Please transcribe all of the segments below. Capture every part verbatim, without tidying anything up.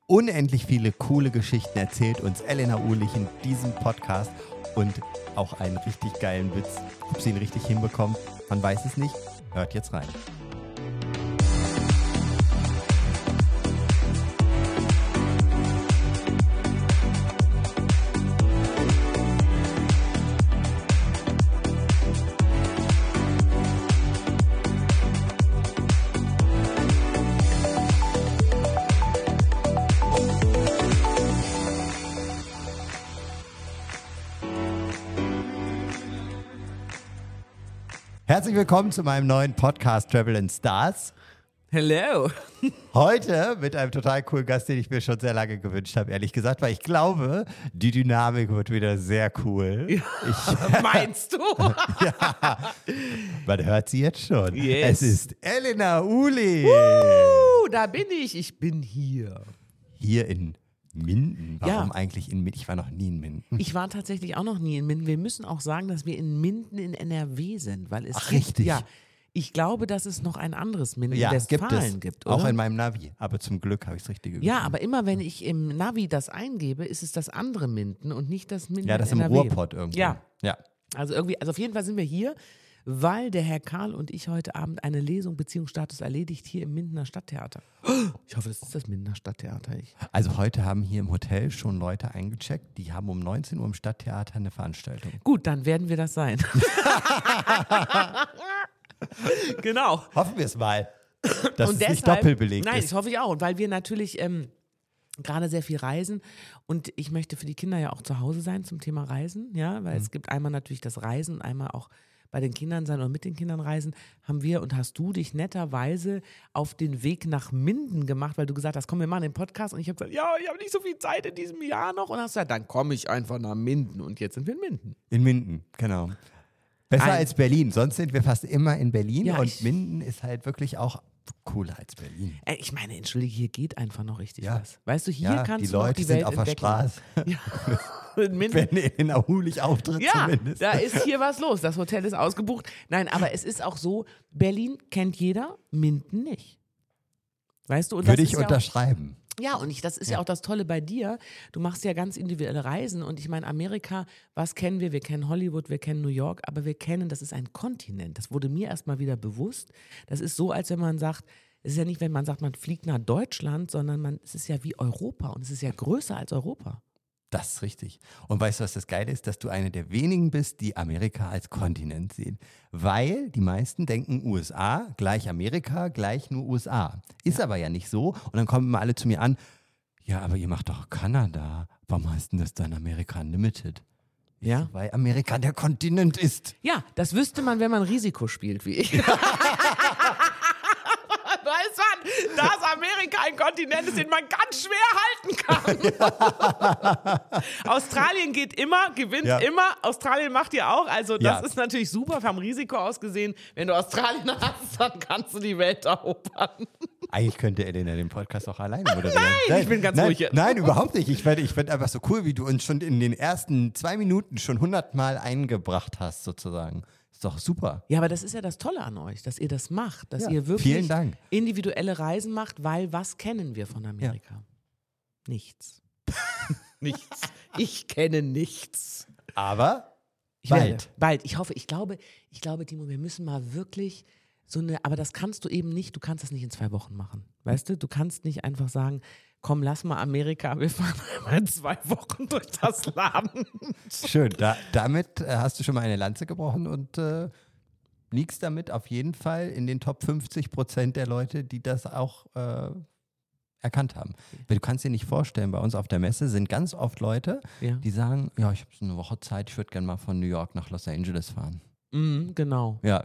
Unendlich viele coole Geschichten erzählt uns Elena Uhlich in diesem Podcast und auch einen richtig geilen Witz. Ob sie ihn richtig hinbekommt, man weiß es nicht. Hört jetzt rein. Herzlich willkommen zu meinem neuen Podcast Travel and Stars. Hello. Heute mit einem total coolen Gast, den ich mir schon sehr lange gewünscht habe, ehrlich gesagt, weil ich glaube, die Dynamik wird wieder sehr cool. Ja, ich, meinst du? Ja, man hört sie jetzt schon. Yes. Es ist Elena Uhlich. Uh, da bin ich, ich bin hier. Hier in Minden? Warum Ja. eigentlich in Minden? Ich war noch nie in Minden. Ich war tatsächlich auch noch nie in Minden. Wir müssen auch sagen, dass wir in Minden in N R W sind, weil es Ach, gibt, richtig. Ja, ich glaube, dass es noch ein anderes Minden Ja, in gibt Westfalen es. gibt, oder? Auch in meinem Navi. Aber zum Glück habe ich es richtig ja, gefunden. aber immer wenn ich im Navi das eingebe, ist es das andere Minden und nicht das Minden Ja, das in im N R W. Ruhrpott irgendwo. Ja. Ja. Also irgendwie, also auf jeden Fall sind wir hier, weil der Herr Karl und ich heute Abend eine Lesung Beziehungsstatus erledigt hier im Mindener Stadttheater. Ich hoffe, das ist das Mindener Stadttheater. Ich. Also heute haben hier im Hotel schon Leute eingecheckt, die haben um neunzehn Uhr im Stadttheater eine Veranstaltung. Gut, dann werden wir das sein. Genau. Hoffen wir es mal, dass Und es nicht deshalb- doppelbelegt Nein, ist. das hoffe ich auch. Und weil wir natürlich ähm, gerade sehr viel reisen und ich möchte für die Kinder ja auch zu Hause sein zum Thema Reisen, ja, weil Mhm. es gibt einmal natürlich das Reisen und einmal auch bei den Kindern sein oder mit den Kindern reisen, haben wir und hast du dich netterweise auf den Weg nach Minden gemacht, weil du gesagt hast, komm, wir machen den Podcast und ich habe gesagt, ja, ich habe nicht so viel Zeit in diesem Jahr noch und hast gesagt, dann komme ich einfach nach Minden und jetzt sind wir in Minden. In Minden, genau. Besser Ein- als Berlin. Sonst sind wir fast immer in Berlin Ja, und ich- Minden ist halt wirklich auch cooler als Berlin. Äh, ich meine, entschuldige, hier geht einfach noch richtig Ja. was. Weißt du, hier Ja, kannst die du noch Leute die sind Welt auf der entdecken. Straße. Ja. In Minden. Wenn Elena Uhlich auftritt Ja, zumindest. da ist hier was los. Das Hotel ist ausgebucht. Nein, aber es ist auch so, Berlin kennt jeder, Minden nicht. Weißt du? Und das Würde ich ist ja unterschreiben. Auch, ja, und ich, das ist ja. Ja. auch das Tolle bei dir. Du machst ja ganz individuelle Reisen. Und ich meine, Amerika, was kennen wir? Wir kennen Hollywood, wir kennen New York, aber wir kennen, das ist ein Kontinent. Das wurde mir erst mal wieder bewusst. Das ist so, als wenn man sagt, es ist ja nicht, wenn man sagt, man fliegt nach Deutschland, sondern man, es ist ja wie Europa und es ist ja größer als Europa. Das ist richtig. Und weißt du, was das Geile ist? Dass du eine der wenigen bist, die Amerika als Kontinent sehen. Weil die meisten denken U S A gleich Amerika gleich nur U S A. Ist aber ja nicht so. Und dann kommen immer alle zu mir an, ja, aber ihr macht doch Kanada. Warum heißt denn das dann Amerika Unlimited? Ich Ja. so, weil Amerika der Kontinent ist. Ja, das wüsste man, wenn man Risiko spielt, wie ich. Weiß man, dass Amerika ein Kontinent ist, den man ganz schwer halten kann. Australien geht immer, gewinnt Ja. immer. Australien macht ja auch. Also das Ja. ist natürlich super vom Risiko aus gesehen. Wenn du Australien hast, dann kannst du die Welt erobern. Eigentlich könnte Elena den Podcast auch alleine moderieren. Nein, ich bin ganz nein, ruhig jetzt. Nein, überhaupt nicht. Ich finde ich find einfach so cool, wie du uns schon in den ersten zwei Minuten schon hundertmal eingebracht hast, sozusagen. Ist doch super. Ja, aber das ist ja das Tolle an euch, dass ihr das macht, dass Ja, ihr wirklich vielen Dank. individuelle Reisen macht, weil was kennen wir von Amerika? Nichts. Nichts. Ich kenne nichts. Aber Ich bald. Werde, bald. Ich hoffe, ich glaube, ich glaube, Timo, wir müssen mal wirklich so eine, aber das kannst du eben nicht, du kannst das nicht in zwei Wochen machen. Weißt du, du kannst nicht einfach sagen, komm, lass mal Amerika, wir fahren einmal in zwei Wochen durch das Land. Schön, da, damit äh, hast du schon mal eine Lanze gebrochen und äh, liegst damit auf jeden Fall in den Top fünfzig Prozent der Leute, die das auch äh, erkannt haben. Weil du kannst dir nicht vorstellen, bei uns auf der Messe sind ganz oft Leute, Ja. die sagen, ja, ich habe so eine Woche Zeit, ich würde gerne mal von New York nach Los Angeles fahren. Mhm, genau. Ja,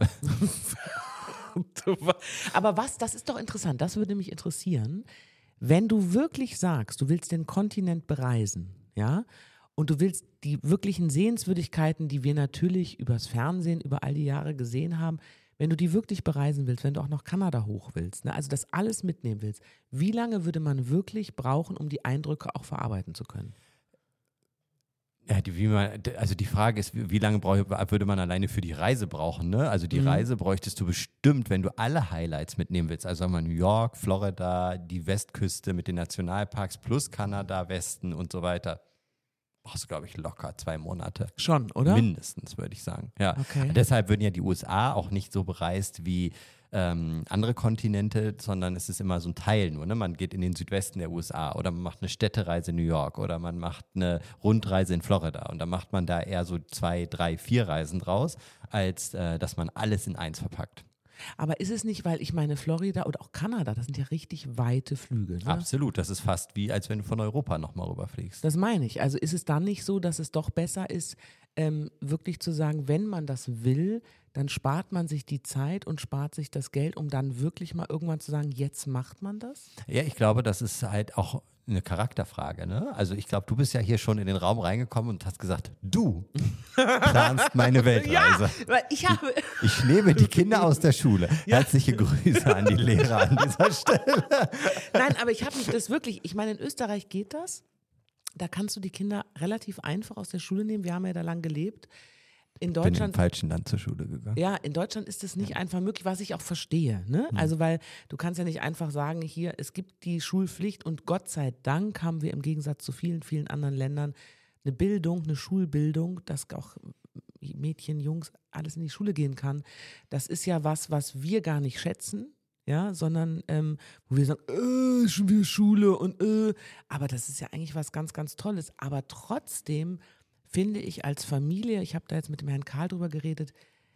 Aber was, das ist doch interessant, das würde mich interessieren, wenn du wirklich sagst, du willst den Kontinent bereisen, ja, und du willst die wirklichen Sehenswürdigkeiten, die wir natürlich übers Fernsehen über all die Jahre gesehen haben, wenn du die wirklich bereisen willst, wenn du auch noch Kanada hoch willst, ne, also das alles mitnehmen willst, wie lange würde man wirklich brauchen, um die Eindrücke auch verarbeiten zu können? Ja, die, wie man, also die Frage ist, wie lange brauch, würde man alleine für die Reise brauchen, ne? Also die Mhm. Reise bräuchtest du bestimmt, wenn du alle Highlights mitnehmen willst. Also sagen wir New York, Florida, die Westküste mit den Nationalparks plus Kanada, Westen und so weiter. Brauchst du, glaube ich, locker zwei Monate. Schon, oder? Mindestens, würde ich sagen. Ja. Okay. Deshalb würden ja die U S A auch nicht so bereist wie ähm, andere Kontinente, sondern es ist immer so ein Teil nur. Ne? Man geht in den Südwesten der U S A oder man macht eine Städtereise in New York oder man macht eine Rundreise in Florida und dann macht man da eher so zwei, drei, vier Reisen draus, als äh, dass man alles in eins verpackt. Aber ist es nicht, weil ich meine, Florida oder auch Kanada, das sind ja richtig weite Flüge. Ne? Absolut, das ist fast wie, als wenn du von Europa nochmal rüberfliegst. Das meine ich. Also ist es dann nicht so, dass es doch besser ist, ähm, wirklich zu sagen, wenn man das will, dann spart man sich die Zeit und spart sich das Geld, um dann wirklich mal irgendwann zu sagen, jetzt macht man das? Ja, ich glaube, das ist halt auch eine Charakterfrage. Ne? Also ich glaube, du bist ja hier schon in den Raum reingekommen und hast gesagt, du planst meine Weltreise. Ja, weil ich habe... Ich, ich nehme die Kinder aus der Schule. Ja. Herzliche Grüße an die Lehrer an dieser Stelle. Nein, aber ich habe mich das wirklich, ich meine, in Österreich geht das. Da kannst du die Kinder relativ einfach aus der Schule nehmen. Wir haben ja da lang gelebt. In Ich bin Deutschland, im falschen Land zur Schule gegangen. ja, in Deutschland ist das nicht einfach möglich, was ich auch verstehe. Ne? Also, weil du kannst ja nicht einfach sagen, hier, es gibt die Schulpflicht und Gott sei Dank haben wir im Gegensatz zu vielen, vielen anderen Ländern eine Bildung, eine Schulbildung, dass auch Mädchen, Jungs, alles in die Schule gehen kann. Das ist ja was, was wir gar nicht schätzen. Ja, sondern ähm, wo wir sagen, äh, schon wieder Schule und äh, aber das ist ja eigentlich was ganz, ganz Tolles. Aber trotzdem finde ich als Familie, ich habe da jetzt mit dem Herrn Karl drüber geredet,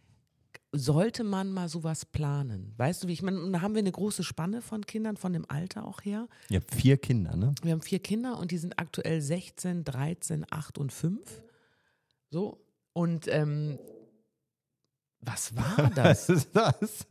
sollte man mal sowas planen. Weißt du, wie ich meine, da haben wir eine große Spanne von Kindern, von dem Alter auch her. Ihr habt vier Kinder, ne? Wir haben vier Kinder und die sind aktuell sechzehn, dreizehn, acht und fünf. So, und ähm, was war das? Was ist das?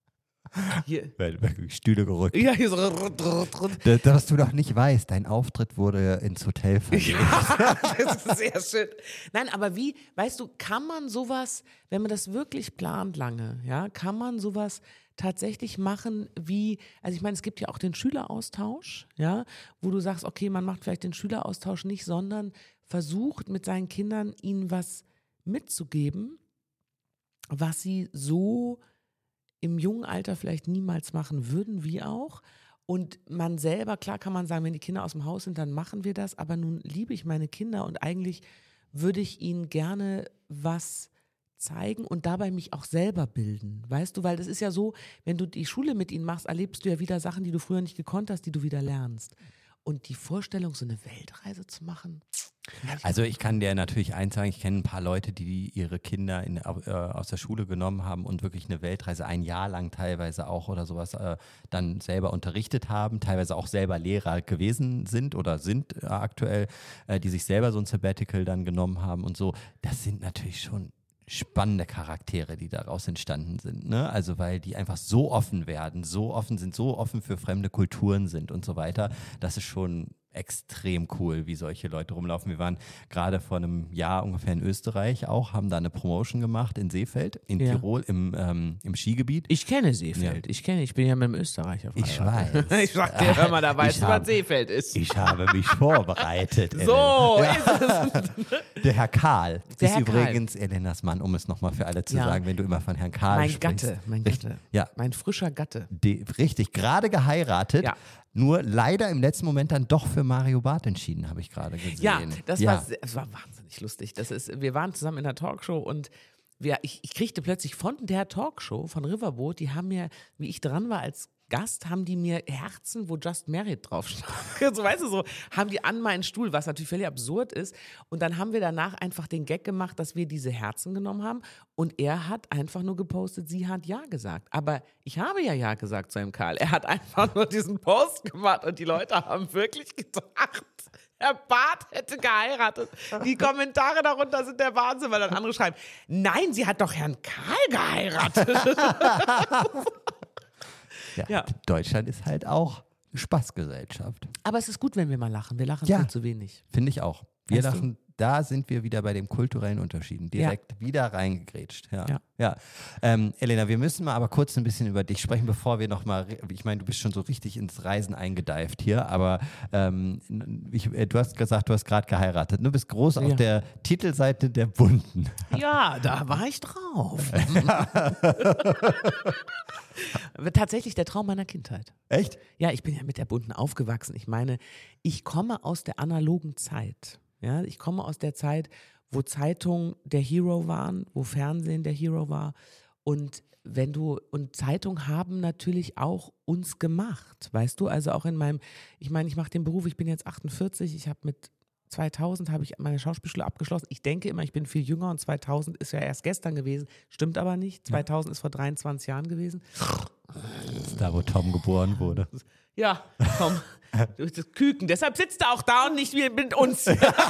Hier. Stühle gerückt. Ja, hier so. Das, was du doch nicht weißt, dein Auftritt wurde ins Hotel verlegt. Ja, das ist sehr schön. Nein, aber wie, weißt du, kann man sowas, wenn man das wirklich plant lange, ja, kann man sowas tatsächlich machen wie, also ich meine, es gibt ja auch den Schüleraustausch, ja, wo du sagst, okay, man macht vielleicht den Schüleraustausch nicht, sondern versucht mit seinen Kindern ihnen was mitzugeben, was sie so im jungen Alter vielleicht niemals machen würden, wie auch. Und man selber, klar kann man sagen, wenn die Kinder aus dem Haus sind, dann machen wir das. Aber nun liebe ich meine Kinder und eigentlich würde ich ihnen gerne was zeigen und dabei mich auch selber bilden. Weißt du, weil das ist ja so, wenn du die Schule mit ihnen machst, erlebst du ja wieder Sachen, die du früher nicht gekonnt hast, die du wieder lernst. Und die Vorstellung, so eine Weltreise zu machen. Also ich kann dir natürlich eins sagen, ich kenne ein paar Leute, die ihre Kinder in, äh, aus der Schule genommen haben und wirklich eine Weltreise ein Jahr lang teilweise auch oder sowas äh, dann selber unterrichtet haben, teilweise auch selber Lehrer gewesen sind oder sind äh, aktuell, äh, die sich selber so ein Sabbatical dann genommen haben und so. Das sind natürlich schon spannende Charaktere, die daraus entstanden sind, ne? Also weil die einfach so offen werden, so offen sind, so offen für fremde Kulturen sind und so weiter. Das ist schon extrem cool, wie solche Leute rumlaufen. Wir waren gerade vor einem Jahr ungefähr in Österreich auch, haben da eine Promotion gemacht in Seefeld, in Ja. Tirol, im, ähm, im Skigebiet. Ich kenne Seefeld. Ich kenne, ich bin ja mit einem Österreicher Ich verheiratet. weiß. Ich sag dir, hör mal, da weißt Ich du, was habe- Seefeld ist. Ich habe mich vorbereitet. So Ellen. ist es. Der Herr Karl Der ist Herr Karl. übrigens Elenas Mann, um es nochmal für alle zu Ja. sagen, wenn du immer von Herrn Karl Mein sprichst. Gatte, mein Richtig. Gatte. Ja, Mein frischer Gatte. die, richtig, gerade geheiratet. Ja. Nur leider im letzten Moment dann doch für Mario Barth entschieden, habe ich gerade gesehen. Ja, das, Ja. War, sehr- das war wahnsinnig lustig. Das ist, wir waren zusammen in der Talkshow und wir, ich, ich kriegte plötzlich von der Talkshow, von Riverboat, die haben mir, wie ich dran war als Gast, haben die mir Herzen, wo Just Married drauf stand. So, weißt du, so, haben die an meinen Stuhl, was natürlich völlig absurd ist. Und dann haben wir danach einfach den Gag gemacht, dass wir diese Herzen genommen haben. Und er hat einfach nur gepostet, sie hat Ja gesagt. Aber ich habe ja Ja gesagt zu dem Karl. Er hat einfach nur diesen Post gemacht und die Leute haben wirklich gedacht, Herr Barth hätte geheiratet. Die Kommentare darunter sind der Wahnsinn, weil dann andere schreiben, nein, sie hat doch Herrn Karl geheiratet. Ja, Ja. Deutschland ist halt auch eine Spaßgesellschaft. Aber es ist gut, wenn wir mal lachen. Wir lachen Ja. viel zu wenig. Finde ich auch. Wir Weißt du? lachen da sind wir wieder bei den kulturellen Unterschieden. Direkt ja. wieder reingegrätscht. Ja. ja. ja. Ähm, Elena, wir müssen mal aber kurz ein bisschen über dich sprechen, bevor wir nochmal, ich meine, du bist schon so richtig ins Reisen eingedeift hier, aber ähm, ich, du hast gesagt, du hast gerade geheiratet. Du bist groß ja. auf der Titelseite der Bunten. Ja, da war ich drauf. Tatsächlich der Traum meiner Kindheit. Echt? Ja, ich bin ja mit der Bunten aufgewachsen. Ich meine, ich komme aus der analogen Zeit. Ja, ich komme aus der Zeit, wo Zeitungen der Hero waren, wo Fernsehen der Hero war. Und wenn du, und Zeitungen haben natürlich auch uns gemacht, weißt du, also auch in meinem, ich meine, ich mache den Beruf, ich bin jetzt achtundvierzig, ich habe mit zweitausend habe ich meine Schauspielschule abgeschlossen. Ich denke immer, ich bin viel jünger und zweitausend ist ja erst gestern gewesen. Stimmt aber nicht. zweitausend ja. ist vor dreiundzwanzig Jahren gewesen. Das ist da, wo Tom geboren wurde. Ja, Tom. Das Küken. Deshalb sitzt er auch da und nicht mit uns.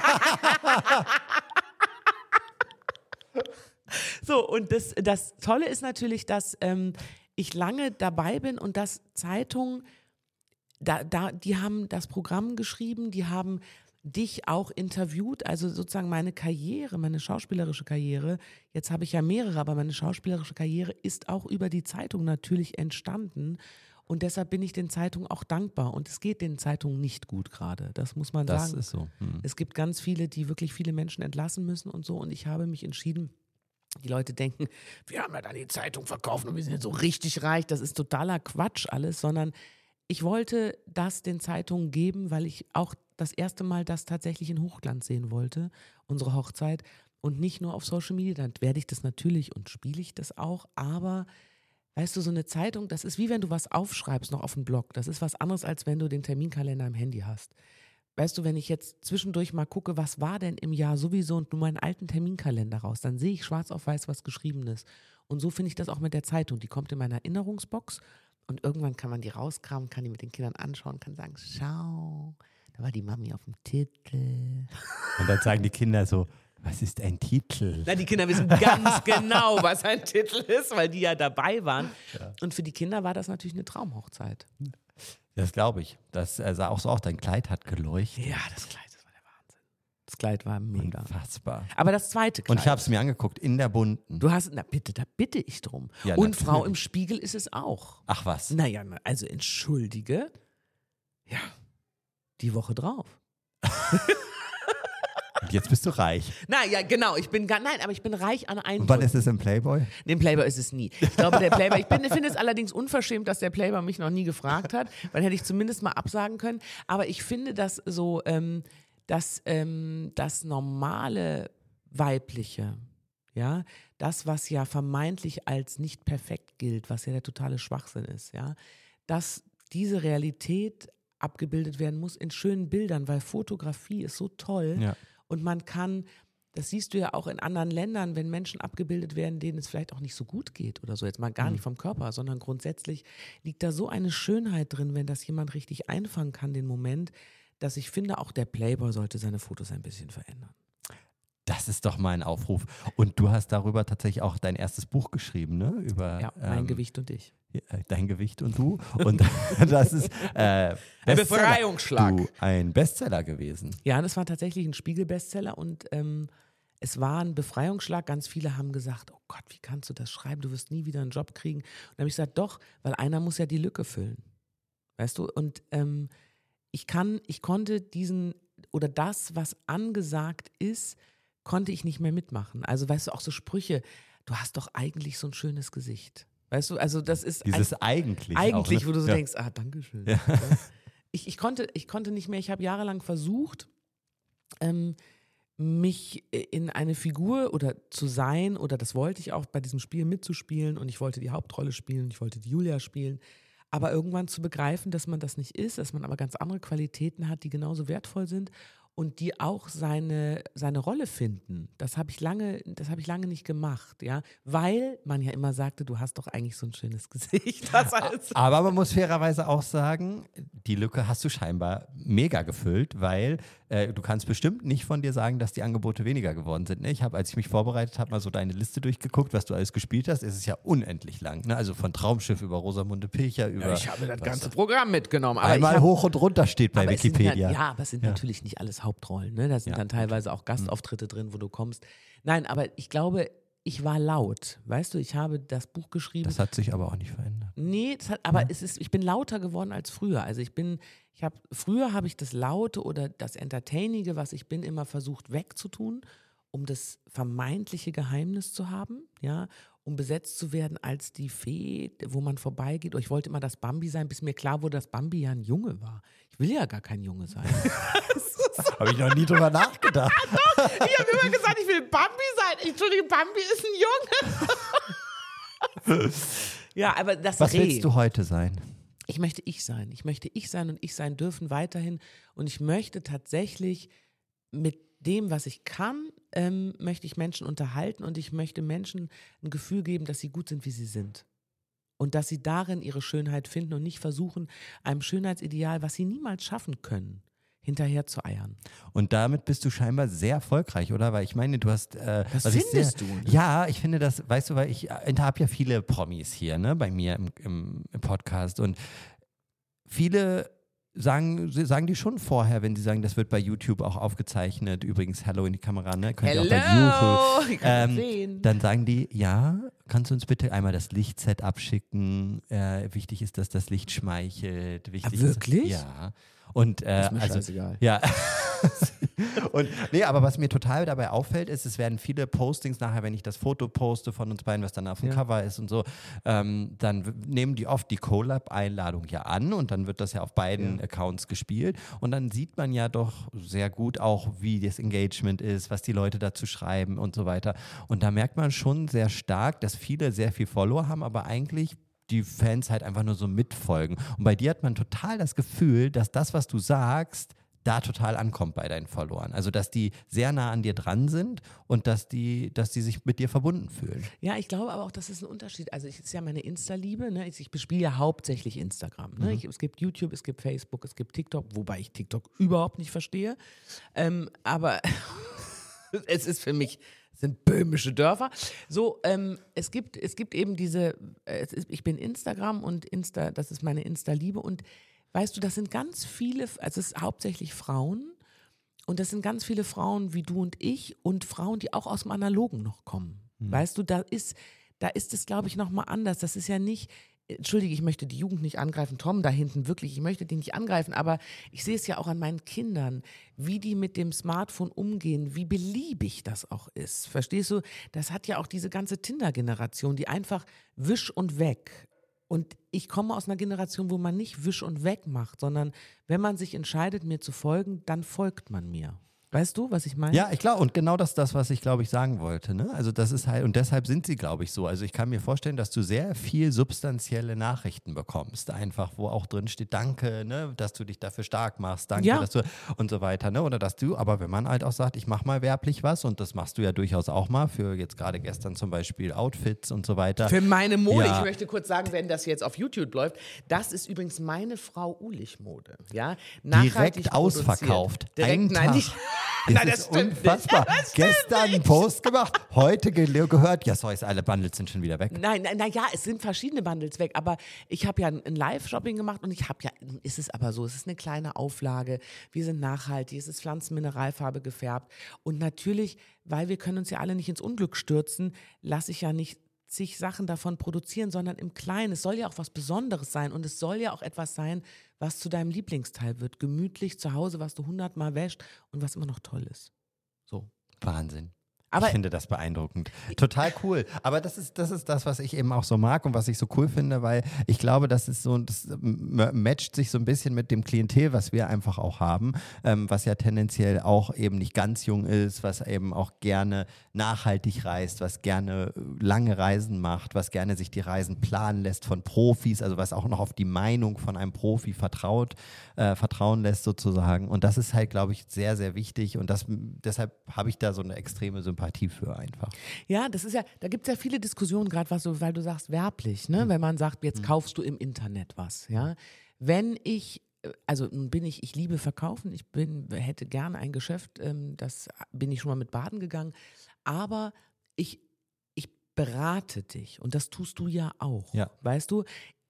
So, und das, das Tolle ist natürlich, dass ähm, ich lange dabei bin und dass Zeitungen, da, da, die haben das Programm geschrieben, die haben dich auch interviewt, also sozusagen meine Karriere, meine schauspielerische Karriere, jetzt habe ich ja mehrere, aber meine schauspielerische Karriere ist auch über die Zeitung natürlich entstanden und deshalb bin ich den Zeitungen auch dankbar und es geht den Zeitungen nicht gut gerade, das muss man das sagen. Das ist so. Hm. Es gibt ganz viele, die wirklich viele Menschen entlassen müssen und so und ich habe mich entschieden, die Leute denken, wir haben ja dann die Zeitung verkauft und wir sind jetzt so richtig reich, das ist totaler Quatsch alles, sondern ich wollte das den Zeitungen geben, weil ich auch das erste Mal das tatsächlich in Hochglanz sehen wollte, unsere Hochzeit und nicht nur auf Social Media, dann werde ich das natürlich und spiele ich das auch, aber weißt du, so eine Zeitung, das ist wie wenn du was aufschreibst noch auf dem Blog, das ist was anderes, als wenn du den Terminkalender im Handy hast. Weißt du, wenn ich jetzt zwischendurch mal gucke, was war denn im Jahr sowieso und nur meinen alten Terminkalender raus, dann sehe ich schwarz auf weiß, was geschrieben ist. Und so finde ich das auch mit der Zeitung, die kommt in meine Erinnerungsbox und irgendwann kann man die rauskramen, kann die mit den Kindern anschauen, kann sagen, schau, da war die Mami auf dem Titel. Und dann sagen die Kinder so, was ist ein Titel? Na, die Kinder wissen ganz genau, was ein Titel ist, weil die ja dabei waren. Ja. Und für die Kinder war das natürlich eine Traumhochzeit. Das glaube ich. Das äh, sah auch so aus, dein Kleid hat geleuchtet. Ja, das Kleid, das war der Wahnsinn. Das Kleid war mega. Unfassbar. Aber das zweite Kleid. Und ich habe es mir angeguckt, in der Bunten. Du hast, na bitte, da bitte ich drum. Ja, und natürlich. Frau im Spiegel ist es auch. Ach was. Naja, also entschuldige. Ja, die Woche drauf. Und jetzt bist du reich. Na ja, genau. Ich bin gar, nein, aber ich bin reich an Eindruck. Und wann ist es im Playboy? Im Playboy ist es nie. Ich glaube, der Playboy, ich bin, finde es allerdings unverschämt, dass der Playboy mich noch nie gefragt hat, weil hätte ich zumindest mal absagen können. Aber ich finde, dass so, ähm, dass ähm, das normale Weibliche, ja, das, was ja vermeintlich als nicht perfekt gilt, was ja der totale Schwachsinn ist, ja, dass diese Realität abgebildet werden muss in schönen Bildern, weil Fotografie ist so toll ja. und man kann, das siehst du ja auch in anderen Ländern, wenn Menschen abgebildet werden, denen es vielleicht auch nicht so gut geht oder so, jetzt mal gar mhm. nicht vom Körper, sondern grundsätzlich liegt da so eine Schönheit drin, wenn das jemand richtig einfangen kann, den Moment, dass ich finde, auch der Playboy sollte seine Fotos ein bisschen verändern. Das ist doch mal ein Aufruf. Und du hast darüber tatsächlich auch dein erstes Buch geschrieben, ne? Über, ja, mein ähm, Gewicht und ich. Dein Gewicht und du. Und das ist äh, ein Befreiungsschlag. Du, ein Bestseller gewesen. Ja, das war tatsächlich ein Spiegel-Bestseller und ähm, es war ein Befreiungsschlag. Ganz viele haben gesagt, oh Gott, wie kannst du das schreiben? Du wirst nie wieder einen Job kriegen. Und dann habe ich gesagt, doch, weil einer muss ja die Lücke füllen. Weißt du? Und ähm, ich kann, ich konnte diesen oder das, was angesagt ist, konnte ich nicht mehr mitmachen. Also weißt du, auch so Sprüche, du hast doch eigentlich so ein schönes Gesicht. Weißt du, also das ist dieses ein, eigentlich. Eigentlich, auch, ne? wo du so ja. denkst, ah, danke schön. Ja. Ich, ich, konnte, ich konnte nicht mehr, ich habe jahrelang versucht, ähm, mich in eine Figur oder zu sein, oder das wollte ich auch bei diesem Spiel mitzuspielen und ich wollte die Hauptrolle spielen, ich wollte die Julia spielen, aber irgendwann zu begreifen, dass man das nicht ist, dass man aber ganz andere Qualitäten hat, die genauso wertvoll sind und die auch seine, seine Rolle finden. Das habe ich lange, das habe ich lange nicht gemacht, ja, weil man ja immer sagte, du hast doch eigentlich so ein schönes Gesicht. Das heißt, aber man muss fairerweise auch sagen, die Lücke hast du scheinbar mega gefüllt, weil äh, du kannst bestimmt nicht von dir sagen, dass die Angebote weniger geworden sind. Ne? Ich habe, als ich mich vorbereitet habe, mal so deine Liste durchgeguckt, was du alles gespielt hast. Es ist ja unendlich lang. Ne? Also von Traumschiff über Rosamunde Pilcher über... Ja, ich habe das ganze Programm mitgenommen. Aber einmal hab, hoch und runter steht bei aber Wikipedia. Sind, ja, aber es sind ja. natürlich nicht alles Hauptrollen, ne? Da sind Ja, dann teilweise auch Gastauftritte drin, wo du kommst. Nein, aber ich glaube, ich war laut. Weißt du, ich habe das Buch geschrieben. Das hat sich aber auch nicht verändert. Nee, das hat, aber Ja. es ist, ich bin lauter geworden als früher. Also ich bin, ich habe, früher habe ich das Laute oder das Entertainige, was ich bin, immer versucht wegzutun, um das vermeintliche Geheimnis zu haben, ja, um besetzt zu werden als die Fee, wo man vorbeigeht. Oh, ich wollte immer das Bambi sein, bis mir klar wurde, dass Bambi ja ein Junge war. Ich will ja gar kein Junge sein. Habe ich noch nie drüber nachgedacht. Ich habe immer gesagt, ich will Bambi sein. Entschuldige, Bambi ist ein Junge. Ja, aber das Was Reh. willst du heute sein? Ich möchte ich sein. Ich möchte ich sein und ich sein dürfen weiterhin. Und ich möchte tatsächlich mit dem, was ich kann, ähm, möchte ich Menschen unterhalten und ich möchte Menschen ein Gefühl geben, dass sie gut sind, wie sie sind. Und dass sie darin ihre Schönheit finden und nicht versuchen, einem Schönheitsideal, was sie niemals schaffen können, hinterher zu eiern. Und damit bist du scheinbar sehr erfolgreich, oder? Weil ich meine, du hast... Äh, Das was ich findest sehr, du, ne? Ja, ich finde das, weißt du, weil ich äh, habe ja viele Promis hier, ne, bei mir im, im, im Podcast und viele sagen, sie- sagen die schon vorher, wenn sie sagen, das wird bei YouTube auch aufgezeichnet, übrigens, hallo in die Kamera, ne, könnt ihr auch bei Hello! Ich kann Ähm, das sehen. Dann sagen die, ja, kannst du uns bitte einmal das Lichtset abschicken? Äh, wichtig ist, dass das Licht schmeichelt. Wichtig Ah, wirklich? Ist, ja. Und äh, Ist mir also, scheißegal. ja. Und nee, aber was mir total dabei auffällt, ist, es werden viele Postings nachher, wenn ich das Foto poste von uns beiden, was dann auf dem Ja. Cover ist und so, ähm, dann w- nehmen die oft die Collab-Einladung ja an und dann wird das ja auf beiden Ja. Accounts gespielt und dann sieht man ja doch sehr gut auch, wie das Engagement ist, was die Leute dazu schreiben und so weiter. Und da merkt man schon sehr stark, dass viele sehr viel Follower haben, aber eigentlich die Fans halt einfach nur so mitfolgen. Und bei dir hat man total das Gefühl, dass das, was du sagst, da total ankommt bei deinen Followern. Also, dass die sehr nah an dir dran sind und dass die, dass die sich mit dir verbunden fühlen. Ja, ich glaube aber auch, das ist ein Unterschied. Also, ich ist ja meine Insta-Liebe. Ne? Ich, ich bespiele ja hauptsächlich Instagram. Ne? Ich, es gibt YouTube, es gibt Facebook, es gibt TikTok, wobei ich TikTok überhaupt nicht verstehe. Ähm, aber es ist für mich, es sind böhmische Dörfer. So, ähm, es gibt, es gibt eben diese, äh, es ist, ich bin Instagram und Insta, das ist meine Insta-Liebe und weißt du, das sind ganz viele, also es ist hauptsächlich Frauen und das sind ganz viele Frauen wie du und ich und Frauen, die auch aus dem Analogen noch kommen. Mhm. Weißt du, da ist, da ist es, glaube ich, nochmal anders. Das ist ja nicht, entschuldige, ich möchte die Jugend nicht angreifen, Tom da hinten, wirklich, ich möchte die nicht angreifen, aber ich sehe es ja auch an meinen Kindern, wie die mit dem Smartphone umgehen, wie beliebig das auch ist. Verstehst du? Das hat ja auch diese ganze Tinder-Generation, die einfach wisch und weg. Und ich komme aus einer Generation, wo man nicht wisch und weg macht, sondern wenn man sich entscheidet, mir zu folgen, dann folgt man mir. Weißt du, was ich meine? Ja, ich glaube, und genau das ist das, was ich, glaube ich, sagen wollte. Ne? Also das ist halt, und deshalb sind sie, glaube ich, so. Also ich kann mir vorstellen, dass du sehr viel substanzielle Nachrichten bekommst, einfach, wo auch drin steht, danke, ne, dass du dich dafür stark machst, danke, Ja. dass du und so weiter, ne? Oder dass du, aber wenn man halt auch sagt, ich mache mal werblich was, und das machst du ja durchaus auch mal, für jetzt gerade gestern zum Beispiel Outfits und so weiter. Für meine Mode. Ja. Ich möchte kurz sagen, wenn das jetzt auf YouTube läuft, das ist übrigens meine Frau Ulich-Mode. Ja? Nachhaltig Direkt ausverkauft. produziert. Direkt, Einen nein, Tag. nicht. Das Nein, das ist stimmt unfassbar. nicht. Das stimmt Gestern einen nicht. Post gemacht, heute ge gehört, ja, sorry, alle Bundles sind schon wieder weg. Nein, nein, na ja, es sind verschiedene Bundles weg, aber ich habe ja ein ein Live-Shopping gemacht und ich habe ja, ist es aber so, es ist eine kleine Auflage, wir sind nachhaltig, es ist Pflanzenmineralfarbe gefärbt und natürlich, weil wir können uns ja alle nicht ins Unglück stürzen, lasse ich ja nicht zig Sachen davon produzieren, sondern im Kleinen. Es soll ja auch was Besonderes sein und es soll ja auch etwas sein, was zu deinem Lieblingsteil wird. Gemütlich zu Hause, was du hundertmal wäscht und was immer noch toll ist. So. Wahnsinn. Aber ich finde das beeindruckend. Total cool. Aber das ist, das ist das, was ich eben auch so mag und was ich so cool finde, weil ich glaube, das ist so, das m- matcht sich so ein bisschen mit dem Klientel, was wir einfach auch haben, ähm, was ja tendenziell auch eben nicht ganz jung ist, was eben auch gerne nachhaltig reist, was gerne lange Reisen macht, was gerne sich die Reisen planen lässt von Profis, also was auch noch auf die Meinung von einem Profi vertraut, äh, vertrauen lässt sozusagen. Und das ist halt, glaube ich, sehr, sehr wichtig und das, deshalb habe ich da so eine extreme Sympathie für einfach. ja, das ist ja, da gibt es ja viele Diskussionen, gerade was so, weil du sagst werblich, ne? Wenn man sagt, jetzt kaufst du im Internet was, ja. Wenn ich, also nun bin ich, ich liebe Verkaufen, ich bin, hätte gerne ein Geschäft, ähm, das bin ich schon mal mit Baden gegangen, aber ich, ich berate dich und das tust du ja auch, Ja. weißt du?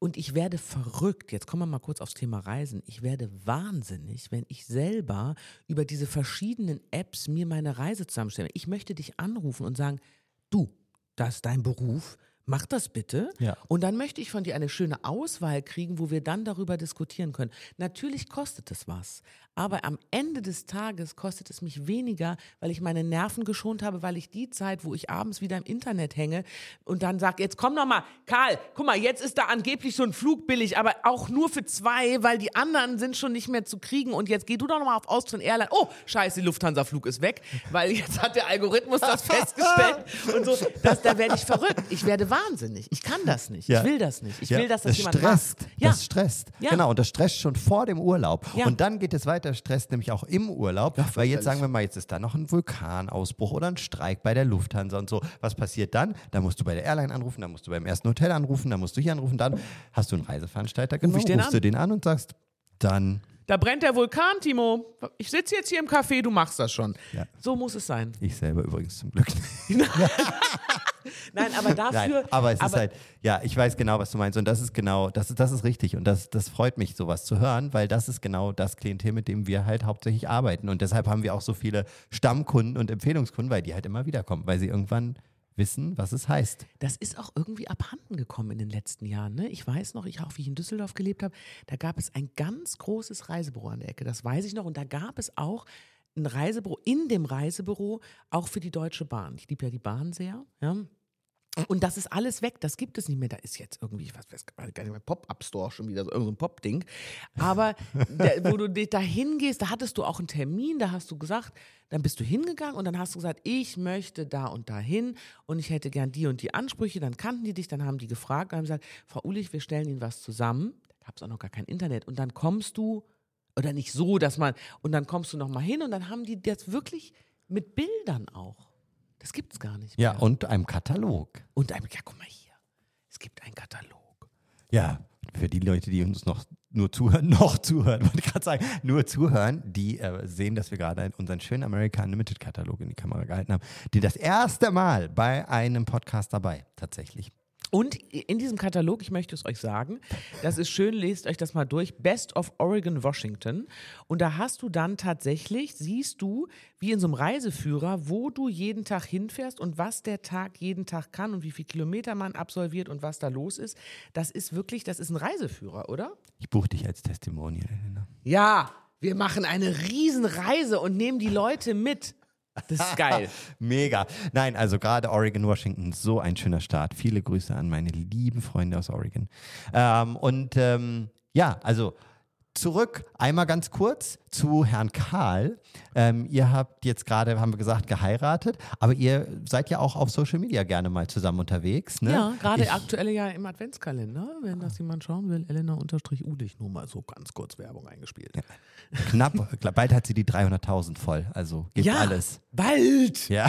Und ich werde verrückt, jetzt kommen wir mal kurz aufs Thema Reisen, ich werde wahnsinnig, wenn ich selber über diese verschiedenen Apps mir meine Reise zusammenstelle. Ich möchte dich anrufen und sagen, du, das ist dein Beruf, mach das bitte. Ja. Und dann möchte ich von dir eine schöne Auswahl kriegen, wo wir dann darüber diskutieren können. Natürlich kostet es was, aber am Ende des Tages kostet es mich weniger, weil ich meine Nerven geschont habe, weil ich die Zeit, wo ich abends wieder im Internet hänge und dann sage, jetzt komm noch mal, Karl, guck mal, jetzt ist da angeblich so ein Flug billig, aber auch nur für zwei, weil die anderen sind schon nicht mehr zu kriegen und jetzt geh du doch noch mal auf Austrian Airlines. Oh, scheiße, der Lufthansa-Flug ist weg, weil jetzt hat der Algorithmus das festgestellt und so. Das, da werde ich verrückt. Ich werde wahnsinnig. Ich kann das nicht. Ja. Ich will das nicht. Ich Ja, will, dass das, das jemand stresst. macht. Ja. Das stresst. Ja. Genau, und das stresst schon vor dem Urlaub. Ja. Und dann geht es weiter, stresst nämlich auch im Urlaub, weil jetzt sagen wir mal, jetzt ist da noch ein Vulkanausbruch oder ein Streik bei der Lufthansa und so. Was passiert dann? Da musst du bei der Airline anrufen, dann musst du beim ersten Hotel anrufen, dann musst du hier anrufen, dann hast du einen Reiseveranstalter genommen, ich den rufst an? du den an und sagst, dann, Da brennt der Vulkan, Timo. Ich sitze jetzt hier im Café, du machst das schon. Ja. So muss es sein. ich selber übrigens zum Glück nicht. Nein, aber dafür... Nein, aber es ist aber- halt, ja, ich weiß genau, was du meinst und das ist genau, das ist, das ist richtig und das, das freut mich, sowas zu hören, weil das ist genau das Klientel, mit dem wir halt hauptsächlich arbeiten und deshalb haben wir auch so viele Stammkunden und Empfehlungskunden, weil die halt immer wieder kommen, weil sie irgendwann wissen, was es heißt. Das ist auch irgendwie abhanden gekommen in den letzten Jahren. Ne? Ich weiß noch, ich auch, wie ich in Düsseldorf gelebt habe, da gab es ein ganz großes Reisebüro an der Ecke, das weiß ich noch. Und da gab es auch ein Reisebüro, in dem Reisebüro auch für die Deutsche Bahn. Ich liebe ja die Bahn sehr, ja. Und das ist alles weg, das gibt es nicht mehr. Da ist jetzt irgendwie, ich weiß gar nicht mehr, Pop-Up-Store schon wieder, so irgendein so Pop-Ding. Aber der, wo du da hingehst, da hattest du auch einen Termin, da hast du gesagt, dann bist du hingegangen und dann hast du gesagt, ich möchte da und da hin und ich hätte gern die und die Ansprüche. Dann kannten die dich, dann haben die gefragt und haben gesagt, Frau Ulich, wir stellen Ihnen was zusammen. Da gab es auch noch gar kein Internet. Und dann kommst du, oder nicht so, dass man, und dann kommst du nochmal hin und dann haben die das wirklich mit Bildern auch. Das gibt's gar nicht mehr. Ja, und einem Katalog. Und einem, ja, guck mal hier. Es gibt einen Katalog. Ja, für die Leute, die uns noch nur zuhören, noch zuhören, wollte ich gerade sagen, nur zuhören, die äh, sehen, dass wir gerade unseren schönen American Unlimited Katalog in die Kamera gehalten haben. Den das erste Mal bei einem Podcast dabei, tatsächlich. Und in diesem Katalog, ich möchte es euch sagen, das ist schön, lest euch das mal durch, Best of Oregon, Washington. Und da hast du dann tatsächlich, siehst du, wie in so einem Reiseführer, wo du jeden Tag hinfährst und was der Tag jeden Tag kann und wie viele Kilometer man absolviert und was da los ist. Das ist wirklich, das ist ein Reiseführer, oder? Ich buche dich als Testimonial, Elena. Ja, wir machen eine Riesenreise und nehmen die Leute mit. Das ist geil. Mega. Nein, also gerade Oregon, Washington, so ein schöner Start. Viele Grüße an meine lieben Freunde aus Oregon. Ähm, und ähm, ja, also zurück einmal ganz kurz zu Herrn Karl. Ähm, ihr habt jetzt gerade, haben wir gesagt, geheiratet, aber ihr seid ja auch auf Social Media gerne mal zusammen unterwegs. Ne? Ja, gerade Ich- aktuell ja im Adventskalender, wenn das jemand schauen will, Elena-Ulich, nur mal so ganz kurz Werbung eingespielt. Ja, Knapp, bald hat sie die dreihunderttausend voll, also gibt alles. Bald! Ja.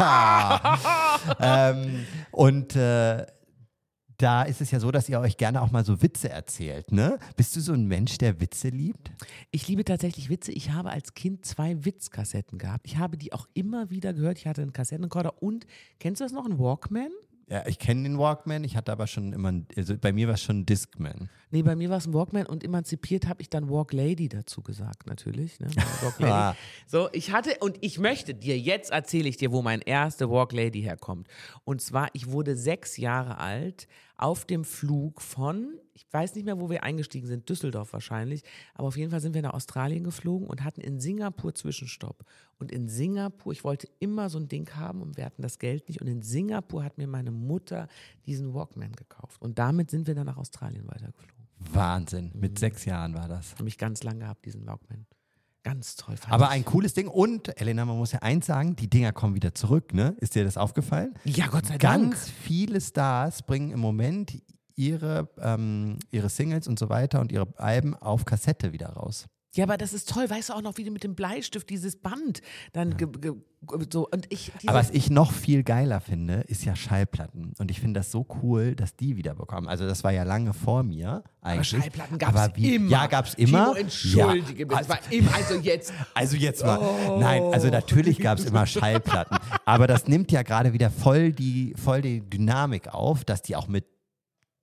ähm, und äh, da ist es ja so, dass ihr euch gerne auch mal so Witze erzählt, ne? Bist du so ein Mensch, der Witze liebt? Ich liebe tatsächlich Witze. Ich habe als Kind zwei Witzkassetten gehabt. Ich habe die auch immer wieder gehört. Ich hatte einen Kassettenrekorder und, kennst du das noch, einen Walkman? Ja, ich kenne den Walkman, ich hatte aber schon immer, also bei mir war es schon ein Discman. Nee, bei mir war es ein Walkman und emanzipiert habe ich dann Walk Lady dazu gesagt, natürlich. Ne? Walk Lady. Ah. So, ich hatte, und ich möchte dir, jetzt erzähle ich dir, wo mein erste Walk Lady herkommt. Und zwar, ich wurde sechs Jahre alt auf dem Flug von, ich weiß nicht mehr, wo wir eingestiegen sind, Düsseldorf wahrscheinlich, aber auf jeden Fall sind wir nach Australien geflogen und hatten in Singapur Zwischenstopp. Und in Singapur, ich wollte immer so ein Ding haben und wir hatten das Geld nicht. Und in Singapur hat mir meine Mutter diesen Walkman gekauft. Und damit sind wir dann nach Australien weitergeflogen. Wahnsinn, mit sechs Jahren war das. Habe ich ganz lange gehabt, diesen Walkman. Ganz toll. Fand Aber ich. ein cooles Ding und, Elena, man muss ja eins sagen, die Dinger kommen wieder zurück, ne? Ist dir das aufgefallen? Ja, Gott sei Dank. Ganz viele Stars bringen im Moment ihre, ähm, ihre Singles und so weiter und ihre Alben auf Kassette wieder raus. Ja, aber das ist toll. Weißt du auch noch, wie du mit dem Bleistift dieses Band dann ge, ge, so und ich. Aber was ich noch viel geiler finde, ist ja Schallplatten. Und ich finde das so cool, dass die wieder bekommen. Also das war ja lange vor mir eigentlich. Aber Schallplatten gab es Aber wie- immer. Ja, gab es immer. Timo, entschuldige bitte. Ja, Es war immer, also jetzt. Also jetzt mal, nein, also natürlich gab es immer Schallplatten, aber das nimmt ja gerade wieder voll die, voll die Dynamik auf, dass die auch mit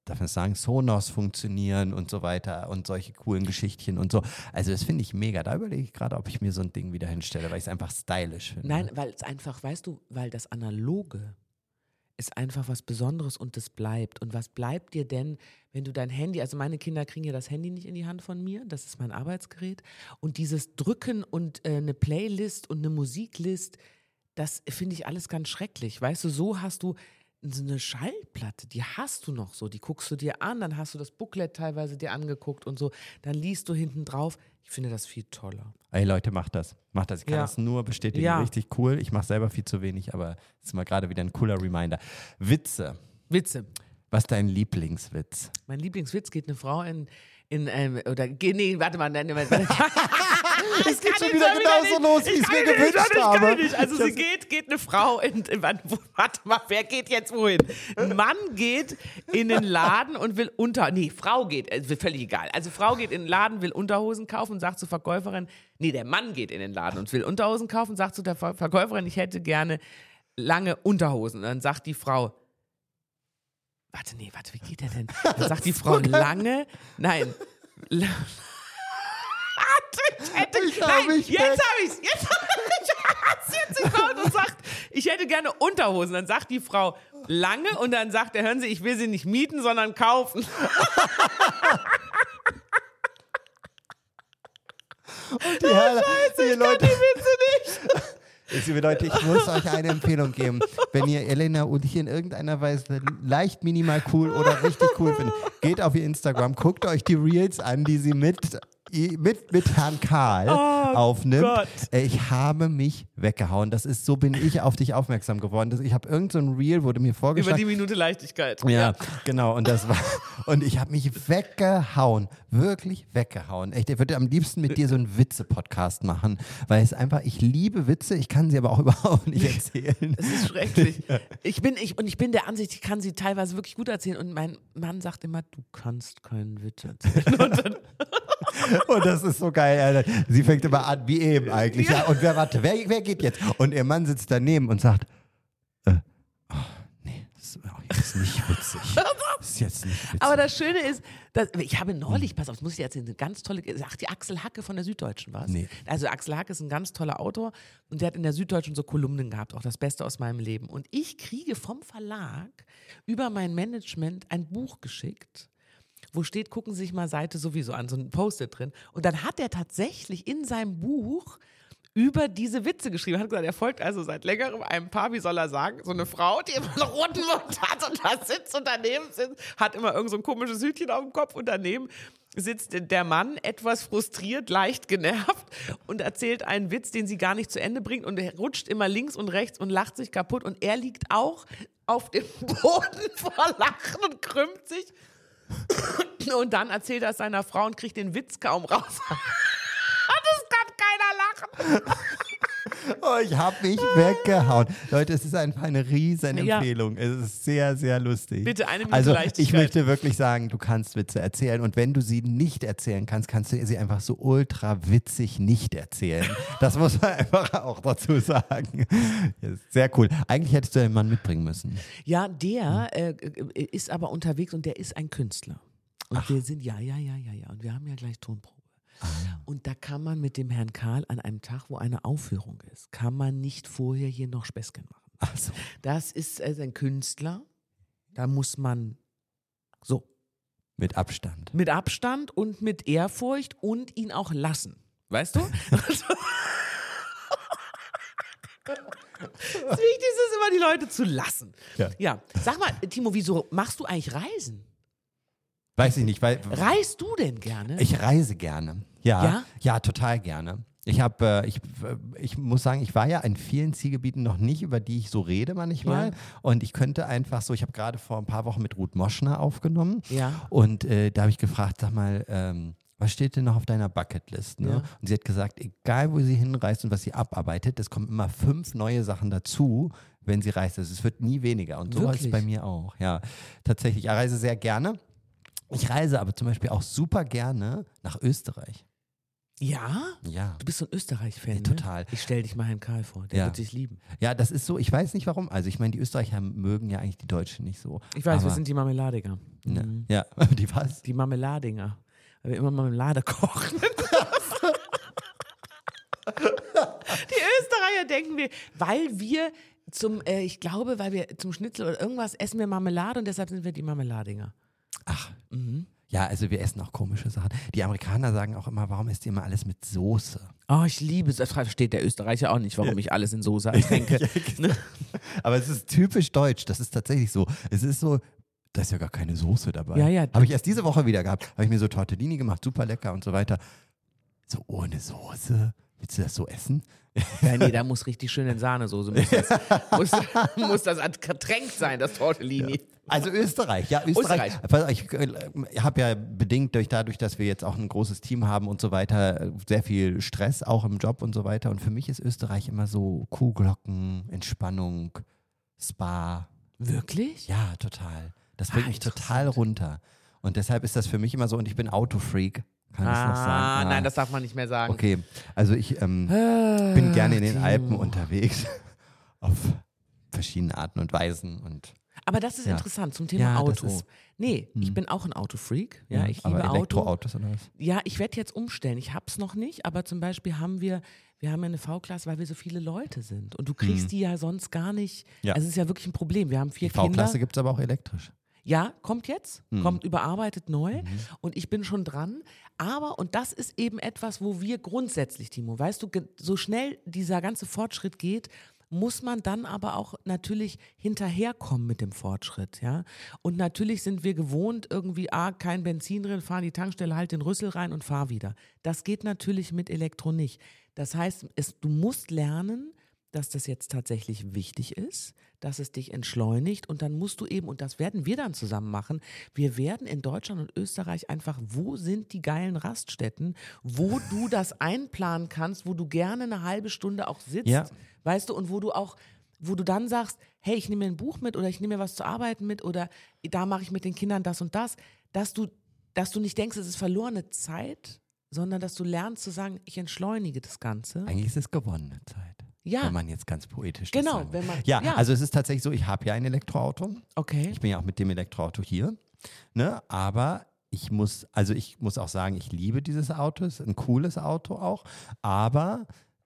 darf man das sagen, Sonos funktionieren und so weiter und solche coolen Geschichtchen und so. Also das finde ich mega. Da überlege ich gerade, ob ich mir so ein Ding wieder hinstelle, weil ich es einfach stylisch finde. Nein, weil es einfach, weißt du, weil das Analoge ist einfach was Besonderes und das bleibt. Und was bleibt dir denn, wenn du dein Handy, also meine Kinder kriegen ja das Handy nicht in die Hand von mir, das ist mein Arbeitsgerät. Und dieses Drücken und äh, eine Playlist und eine Musiklist, das finde ich alles ganz schrecklich. Weißt du, so hast du so eine Schallplatte, die hast du noch so, die guckst du dir an, dann hast du das Booklet teilweise dir angeguckt und so, dann liest du hinten drauf. Ich finde das viel toller. Ey Leute, macht das. Macht das. Ich kann Ja. das nur bestätigen. Ja. Richtig cool. Ich mache selber viel zu wenig, aber es ist mal gerade wieder ein cooler Reminder. Witze. Witze. Was ist dein Lieblingswitz? Mein Lieblingswitz geht eine Frau in, in ähm, oder, nee, warte mal, nein, nein, nein. Es geht schon wieder genauso los, wie ich es mir gewünscht habe. Nicht. Also sie geht, geht eine Frau in, in, warte mal, wer geht jetzt wohin? Ein Mann geht in den Laden und will unter, nee, Frau geht, äh, völlig egal. Also Frau geht in den Laden, will Unterhosen kaufen und sagt zur Verkäuferin, nee, der Mann geht in den Laden und will Unterhosen kaufen und sagt zu der Ver- Verkäuferin, ich hätte gerne lange Unterhosen. Und dann sagt die Frau, warte, nee, warte, wie geht der denn? Dann sagt die Frau, lange, nein, la- Ich hätte, Ich hab nein, mich jetzt weg. habe ich's. Jetzt habe ich jetzt sie kommt und sagt, ich hätte gerne Unterhosen. Dann sagt die Frau lange und dann sagt er, hören Sie, ich will sie nicht mieten, sondern kaufen. Die Herren, Scheiße, ihr ich Leute, kann die Witze nicht. Jetzt, liebe Leute, ich muss euch eine Empfehlung geben. Wenn ihr Elena und ich in irgendeiner Weise leicht minimal cool oder richtig cool findet, geht auf ihr Instagram, guckt euch die Reels an, die sie mit, mit, mit Herrn Karl Oh aufnimmt. Gott. Äh, Ich habe mich weggehauen. Das ist, so bin ich auf dich aufmerksam geworden. Das- Ich habe irgend so ein Reel, wurde mir Über vorgeschlagen. die Minute Leichtigkeit. Ja, genau. Und das war, und ich habe mich weggehauen. Wirklich weggehauen. Echt, ich würde am liebsten mit dir so einen Witze-Podcast machen, weil es einfach, ich liebe Witze, ich kann sie aber auch überhaupt nicht erzählen. Das ist schrecklich. Ich bin, ich, und ich bin der Ansicht, ich kann sie teilweise wirklich gut erzählen. Und mein Mann sagt immer, du kannst keinen Witz erzählen. Und dann, Und das ist so geil, Alter. Sie fängt immer an, wie eben eigentlich. Ja. Und wer, warte, wer, wer geht jetzt? Und ihr Mann sitzt daneben und sagt, äh, oh, nee, das ist, oh, das ist nicht witzig. Das ist jetzt nicht witzig. aber das Schöne ist, dass, ich habe neulich, pass auf, das muss ich dir erzählen, eine ganz tolle, ach, die Axel Hacke von der Süddeutschen war es. Nee. Also Axel Hacke ist ein ganz toller Autor und der hat in der Süddeutschen so Kolumnen gehabt, auch das Beste aus meinem Leben. Und ich kriege vom Verlag über mein Management ein Buch geschickt, wo steht, gucken Sie sich mal Seite sowieso an, so ein Post-it drin. Und dann hat er tatsächlich in seinem Buch über diese Witze geschrieben. Er hat gesagt, er folgt also seit längerem einem Paar, wie soll er sagen, so eine Frau, die immer einen roten Mund hat und da sitzt und daneben sitzt, hat immer irgend so ein komisches Hütchen auf dem Kopf und daneben sitzt der Mann etwas frustriert, leicht genervt und erzählt einen Witz, den sie gar nicht zu Ende bringt und er rutscht immer links und rechts und lacht sich kaputt und er liegt auch auf dem Boden vor Lachen und krümmt sich und dann erzählt er es seiner Frau und kriegt den Witz kaum raus. Das kann keiner lachen. Oh, ich habe mich weggehauen. Leute, es ist einfach eine riesen Empfehlung. Es ist sehr, sehr lustig. Bitte eine Minute Also Leichtigkeit. ich möchte wirklich sagen, du kannst Witze erzählen und wenn du sie nicht erzählen kannst, kannst du sie einfach so ultra witzig nicht erzählen. Das muss man einfach auch dazu sagen. Ja, sehr cool. Eigentlich hättest du den Mann mitbringen müssen. Ja, der äh, ist aber unterwegs und der ist ein Künstler. Und Ach. wir sind, ja, ja, ja, ja, ja. Und wir haben ja gleich Tonprobe. Und da kann man mit dem Herrn Karl an einem Tag, wo eine Aufführung ist, kann man nicht vorher hier noch Späßchen machen. Ach so. Das ist äh, ein Künstler, da muss man so Mit Abstand. mit Abstand und mit Ehrfurcht und ihn auch lassen. Weißt du? Das Wichtigste ist immer, die Leute zu lassen. Ja. Ja. Sag mal, Timo, wieso machst du eigentlich Reisen? Weiß ich nicht, weil Reist du denn gerne? ich reise gerne. Ja, Ja? ja, total gerne. Ich habe, äh, ich, äh, ich muss sagen, ich war ja in vielen Zielgebieten noch nicht, über die ich so rede manchmal. Ja. Und ich könnte einfach so, ich habe gerade vor ein paar Wochen mit Ruth Moschner aufgenommen. Ja. Und äh, da habe ich gefragt, sag mal, ähm, was steht denn noch auf deiner Bucketlist? Ne? Ja. Und sie hat gesagt, egal wo sie hinreist und was sie abarbeitet, es kommen immer fünf neue Sachen dazu, wenn sie reist. Also es wird nie weniger. Und so ist es Wirklich? bei mir auch. Ja, tatsächlich. Ich reise sehr gerne. Ich reise aber zum Beispiel auch super gerne nach Österreich. Ja? Ja. Du bist so ein Österreich-Fan, Ja, ne? total. Ich stell dich mal Herrn Karl vor, der Ja. wird dich lieben. Ja, das ist so, ich weiß nicht warum. Also ich meine, die Österreicher mögen ja eigentlich die Deutschen nicht so. Ich weiß, aber, wir sind die Marmeladinger. Ne, Mhm. ja, die was? Die Marmeladinger. Weil wir immer Marmelade kochen. Die Österreicher denken wir, weil wir zum, äh, ich glaube, weil wir zum Schnitzel oder irgendwas essen wir Marmelade und deshalb sind wir die Marmeladinger. Ach, Mhm. ja, also wir essen auch komische Sachen. Die Amerikaner sagen auch immer, warum isst ihr immer alles mit Soße? Oh, ich liebe es. Das versteht der Österreicher auch nicht, warum ich alles in Soße ertränke. genau. Aber es ist typisch deutsch, das ist tatsächlich so. Es ist so, da ist ja gar keine Soße dabei. Ja, ja. Habe ich erst diese Woche wieder gehabt. Habe ich mir so Tortellini gemacht, super lecker und so weiter. So ohne Soße? Willst du das so essen? Ja, nee, da muss richtig schön in Sahnesoße. Muss das, muss, muss das getränkt sein, das Tortellini. Ja. Also Österreich, ja, Österreich. Österreich. Ich habe ja bedingt durch dadurch, dass wir jetzt auch ein großes Team haben und so weiter, sehr viel Stress auch im Job und so weiter. Und für mich ist Österreich immer so Kuhglocken, Entspannung, Spa. Wirklich? Ja, total. Das bringt Ah, mich total runter. Und deshalb ist das für mich immer so, und ich bin Autofreak. Kann ich Ah, noch sagen? nein, das darf man nicht mehr sagen. Okay, also ich ähm, Ah, bin gerne in den Timo. Alpen unterwegs. Auf verschiedene Arten und Weisen. Und Aber das ist Ja. interessant zum Thema Ja, das Auto. ist- Nee, ich Hm. bin auch ein Autofreak. Ja, ich aber liebe Auto. Elektroautos oder was? Ja, ich werde jetzt umstellen. Ich hab's noch nicht, aber zum Beispiel haben wir, wir haben ja eine V-Klasse, weil wir so viele Leute sind. Und du kriegst Mhm. die ja sonst gar nicht. Ja. Also es ist ja wirklich ein Problem. Wir haben vier Die V-Klasse Kinder. gibt es aber auch elektrisch. Ja, kommt jetzt, Mhm. kommt überarbeitet neu und ich bin schon dran. Aber, und das ist eben etwas, wo wir grundsätzlich, Timo, weißt du, ge- so schnell dieser ganze Fortschritt geht, muss man dann aber auch natürlich hinterherkommen mit dem Fortschritt, ja. Und natürlich sind wir gewohnt, irgendwie, ah, kein Benzin drin, fahr in die Tankstelle, halt den Rüssel rein und fahr wieder. Das geht natürlich mit Elektro nicht. Das heißt, es, du musst lernen, dass das jetzt tatsächlich wichtig ist, dass es dich entschleunigt und dann musst du eben, und das werden wir dann zusammen machen, wir werden in Deutschland und Österreich einfach, wo sind die geilen Raststätten, wo du das einplanen kannst, wo du gerne eine halbe Stunde auch sitzt, Ja. weißt du, und wo du auch, wo du dann sagst, hey, ich nehme mir ein Buch mit oder ich nehme mir was zu arbeiten mit oder da mache ich mit den Kindern das und das, dass du, dass du nicht denkst, es ist verlorene Zeit, sondern dass du lernst zu sagen, ich entschleunige das Ganze. Eigentlich ist es gewonnene Zeit. Ja. Wenn man jetzt ganz poetisch das Genau, sagen will. wenn man- ja, ja. also es ist tatsächlich so, ich habe ja ein Elektroauto. Okay. Ich bin ja auch mit dem Elektroauto hier. Ne? Aber ich muss, also ich muss auch sagen, ich liebe dieses Auto. Es ist ein cooles Auto auch. Aber,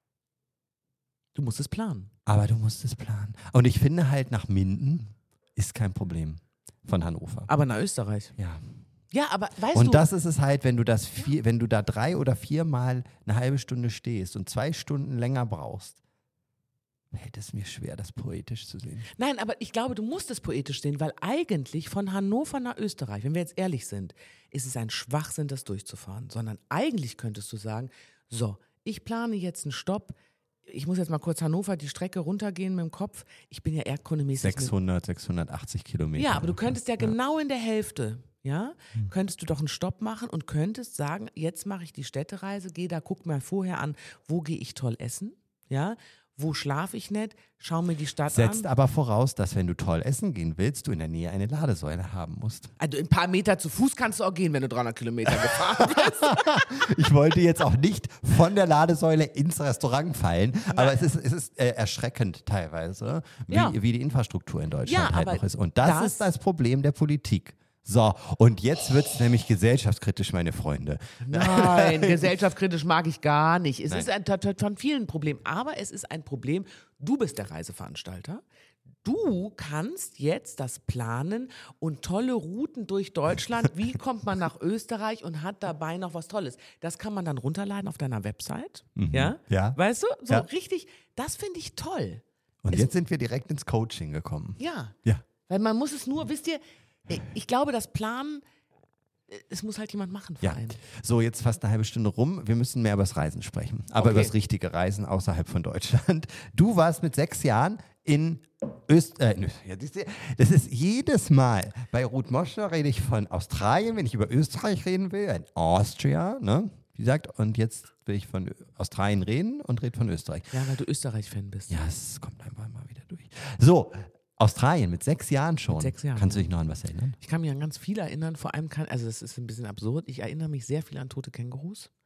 Du musst es planen. aber du musst es planen. Und ich finde halt, nach Minden ist kein Problem von Hannover. Aber nach Österreich. Ja. Ja, aber weißt Und du, das ist es halt, wenn du das vier, wenn du da drei oder viermal eine halbe Stunde stehst und zwei Stunden länger brauchst, fällt es mir schwer, das poetisch zu sehen. nein, aber ich glaube, du musst es poetisch sehen, weil eigentlich von Hannover nach Österreich, wenn wir jetzt ehrlich sind, ist es ein Schwachsinn, das durchzufahren, sondern eigentlich könntest du sagen, so, ich plane jetzt einen Stopp, ich muss jetzt mal kurz Hannover die Strecke runtergehen mit dem Kopf, ich bin ja erdkundemäßig mit- sechshundert, sechshundertachtzig Kilometer. Ja, aber du könntest ja Ja. genau in der Hälfte, ja, könntest du doch einen Stopp machen und könntest sagen, jetzt mache ich die Städtereise, gehe da, guck mir vorher an, wo gehe ich toll essen, ja, wo schlafe ich nicht, schau mir die Stadt Setzt an. aber voraus, dass wenn du toll essen gehen willst, du in der Nähe eine Ladesäule haben musst. Also ein paar Meter zu Fuß kannst du auch gehen, wenn du dreihundert Kilometer gefahren bist. Ich wollte jetzt auch nicht von der Ladesäule ins Restaurant fallen, aber es ist, es ist äh, erschreckend teilweise, wie, Ja. wie die Infrastruktur in Deutschland Ja, halt aber noch ist. Und das, das- ist das Problem der Politik. So, und jetzt wird es nämlich gesellschaftskritisch, meine Freunde. Nein, gesellschaftskritisch mag ich gar nicht. Es Nein. ist ein, t- t- von vielen Problemen, aber es ist ein Problem, du bist der Reiseveranstalter. Du kannst jetzt das planen und tolle Routen durch Deutschland. Wie kommt man nach Österreich und hat dabei noch was Tolles? Das kann man dann runterladen auf deiner Website. Ja? Ja. Weißt du? So Ja. richtig, das finde ich toll. Und Es- jetzt sind wir direkt ins Coaching gekommen. Ja. Ja. Weil man muss es nur, wisst ihr, ich glaube, das Planen, es muss halt jemand machen für Ja. einen. So, jetzt fast eine halbe Stunde rum. Wir müssen mehr über das Reisen sprechen. Aber Okay. über das richtige Reisen außerhalb von Deutschland. Du warst mit sechs Jahren in Österreich. Äh, ja, siehst du, das ist jedes Mal. Bei Ruth Moschner rede ich von Australien, wenn ich über Österreich reden will. In Austria, ne? Wie gesagt, und jetzt will ich von Ö- Australien reden und rede von Österreich. Ja, weil du Österreich-Fan bist. Ja, es kommt einfach mal wieder durch. So, Australien mit sechs Jahren schon. Mit sechs Jahren, Kannst du ja. dich noch an was erinnern? Ich kann mich an ganz viel erinnern, vor allem kann, also das ist ein bisschen absurd, ich erinnere mich sehr viel an tote Kängurus.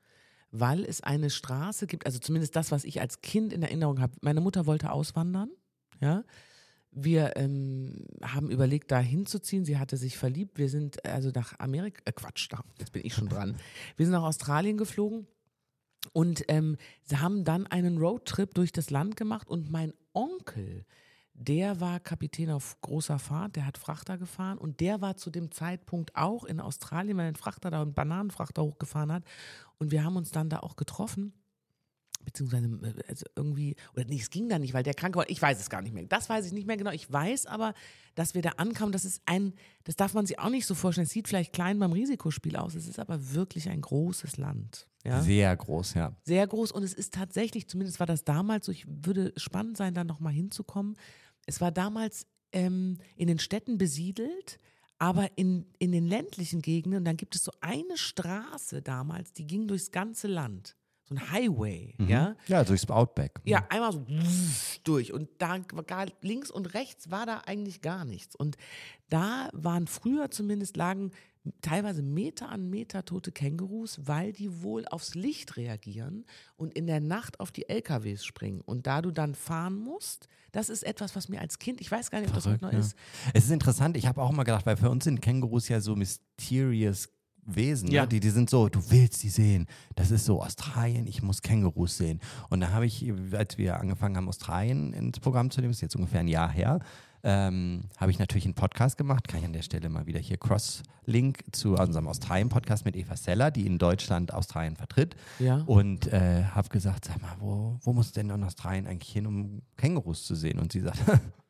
weil es eine Straße gibt, also zumindest das, was ich als Kind in Erinnerung habe. Meine Mutter wollte auswandern, ja. Wir ähm, haben überlegt, da hinzuziehen. Sie hatte sich verliebt. Wir sind also nach Amerika, äh Quatsch, da, jetzt bin ich schon dran. Wir sind nach Australien geflogen und ähm, sie haben dann einen Roadtrip durch das Land gemacht und mein Onkel, der war Kapitän auf großer Fahrt, der hat Frachter gefahren und der war zu dem Zeitpunkt auch in Australien, weil er einen Frachter da, einen Bananenfrachter hochgefahren hat und wir haben uns dann da auch getroffen. Beziehungsweise also irgendwie, oder nee, es ging da nicht, weil der krank war, ich weiß es gar nicht mehr. Das weiß ich nicht mehr genau. Ich weiß aber, dass wir da ankamen, das ist ein, das darf man sich auch nicht so vorstellen. Es sieht vielleicht klein beim Risikospiel aus, es ist aber wirklich ein großes Land. Ja? Sehr groß, ja. Sehr groß und es ist tatsächlich, zumindest war das damals so, ich würde spannend sein, da nochmal hinzukommen. Es war damals ähm, in den Städten besiedelt, aber in, in den ländlichen Gegenden, und dann gibt es so eine Straße damals, die ging durchs ganze Land. So ein Highway, Mhm. ja. Ja, durchs Outback. Ja, einmal so durch und da gar links und rechts war da eigentlich gar nichts. Und da waren früher zumindest lagen teilweise Meter an Meter tote Kängurus, weil die wohl aufs Licht reagieren und in der Nacht auf die L K Ws springen. Und da du dann fahren musst, das ist etwas, was mir als Kind, ich weiß gar nicht, ob das Verrückt, heute noch ja. ist. Es ist interessant, ich habe auch immer gedacht, weil für uns sind Kängurus ja so mysterious Wesen, Ja. ne? die, die sind so, du willst sie sehen. Das ist so Australien, ich muss Kängurus sehen. Und da habe ich, als wir angefangen haben, Australien ins Programm zu nehmen, das ist jetzt ungefähr ein Jahr her, ähm, habe ich natürlich einen Podcast gemacht. Kann ich an der Stelle mal wieder hier Cross-Link zu unserem Australien-Podcast mit Eva Seller, die in Deutschland Australien vertritt. Ja. Und äh, habe gesagt, sag mal, wo, wo muss denn in Australien eigentlich hin, um Kängurus zu sehen? Und sie sagt,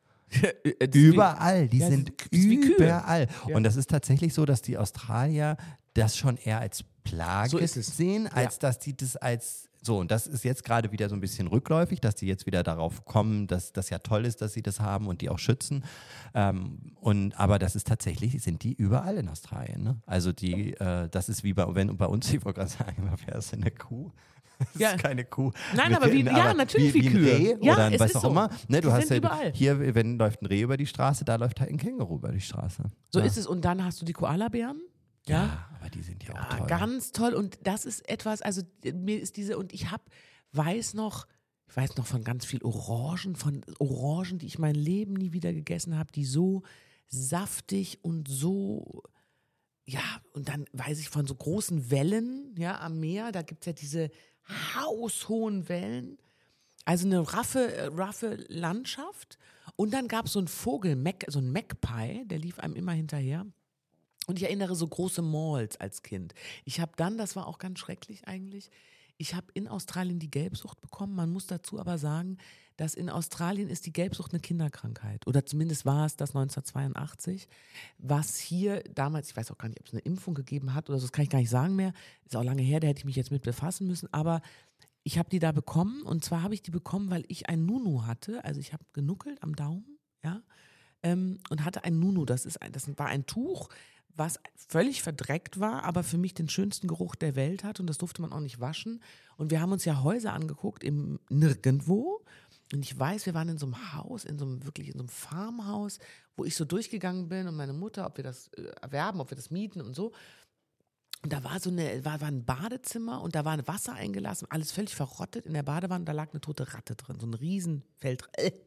überall, die Ja, sind das ist wie Kühe. überall. Ja. Und das ist tatsächlich so, dass die Australier das schon eher als Plage So ist es. sehen, als Ja. dass die das als so, und das ist jetzt gerade wieder so ein bisschen rückläufig, dass die jetzt wieder darauf kommen, dass das ja toll ist, dass sie das haben und die auch schützen. Ähm, und, aber das ist tatsächlich, sind die überall in Australien. Ne? Also die, äh, das ist wie bei, wenn, bei uns, ich wollte gerade sagen, wer ist denn eine Kuh? Das Ja. ist keine Kuh. Nein, aber wie- ja, natürlich wie wie ein Kühe. Reh Ja, oder ein, es was ist auch so. immer. Ne, du Die hast sind ja überall. hier, wenn läuft ein Reh über die Straße, da läuft halt ein Känguru über die Straße. So ja. ist es. Und dann hast du die Koalabären. Ja, Ja. aber die sind ja auch Ah, toll. ganz toll. Und das ist etwas, also mir ist diese, und ich habe, weiß noch, ich weiß noch von ganz viel Orangen, von Orangen, die ich mein Leben nie wieder gegessen habe, die so saftig und so, ja, und dann weiß ich von so großen Wellen, ja, am Meer, da gibt es ja diese haushohen Wellen, also eine raffe, raffe Landschaft. Und dann gab es so einen Vogel, Mac, so ein Magpie, der lief einem immer hinterher. Und ich erinnere so große Malls als Kind. Ich habe dann, das war auch ganz schrecklich eigentlich, ich habe in Australien die Gelbsucht bekommen. Man muss dazu aber sagen, dass in Australien ist die Gelbsucht eine Kinderkrankheit. Oder zumindest war es das neunzehnhundertzweiundachtzig. Was hier damals, ich weiß auch gar nicht, ob es eine Impfung gegeben hat oder so, das kann ich gar nicht sagen mehr. Ist auch lange her, da hätte ich mich jetzt mit befassen müssen. Aber ich habe die da bekommen. Und zwar habe ich die bekommen, weil ich ein Nunu hatte. Also ich habe genuckelt am Daumen, ja, ähm, und hatte ein Nunu. Das, ist ein, das war ein Tuch, was völlig verdreckt war, aber für mich den schönsten Geruch der Welt hat und das durfte man auch nicht waschen. Und wir haben uns ja Häuser angeguckt im Nirgendwo. Und ich weiß, wir waren in so einem Haus, in so einem wirklich in so einem Farmhaus, wo ich so durchgegangen bin und meine Mutter, ob wir das äh, erwerben, ob wir das mieten und so. Und da war so eine, war, war ein Badezimmer und da war ein Wasser eingelassen, alles völlig verrottet in der Badewanne, da lag eine tote Ratte drin, so ein Riesenfeld.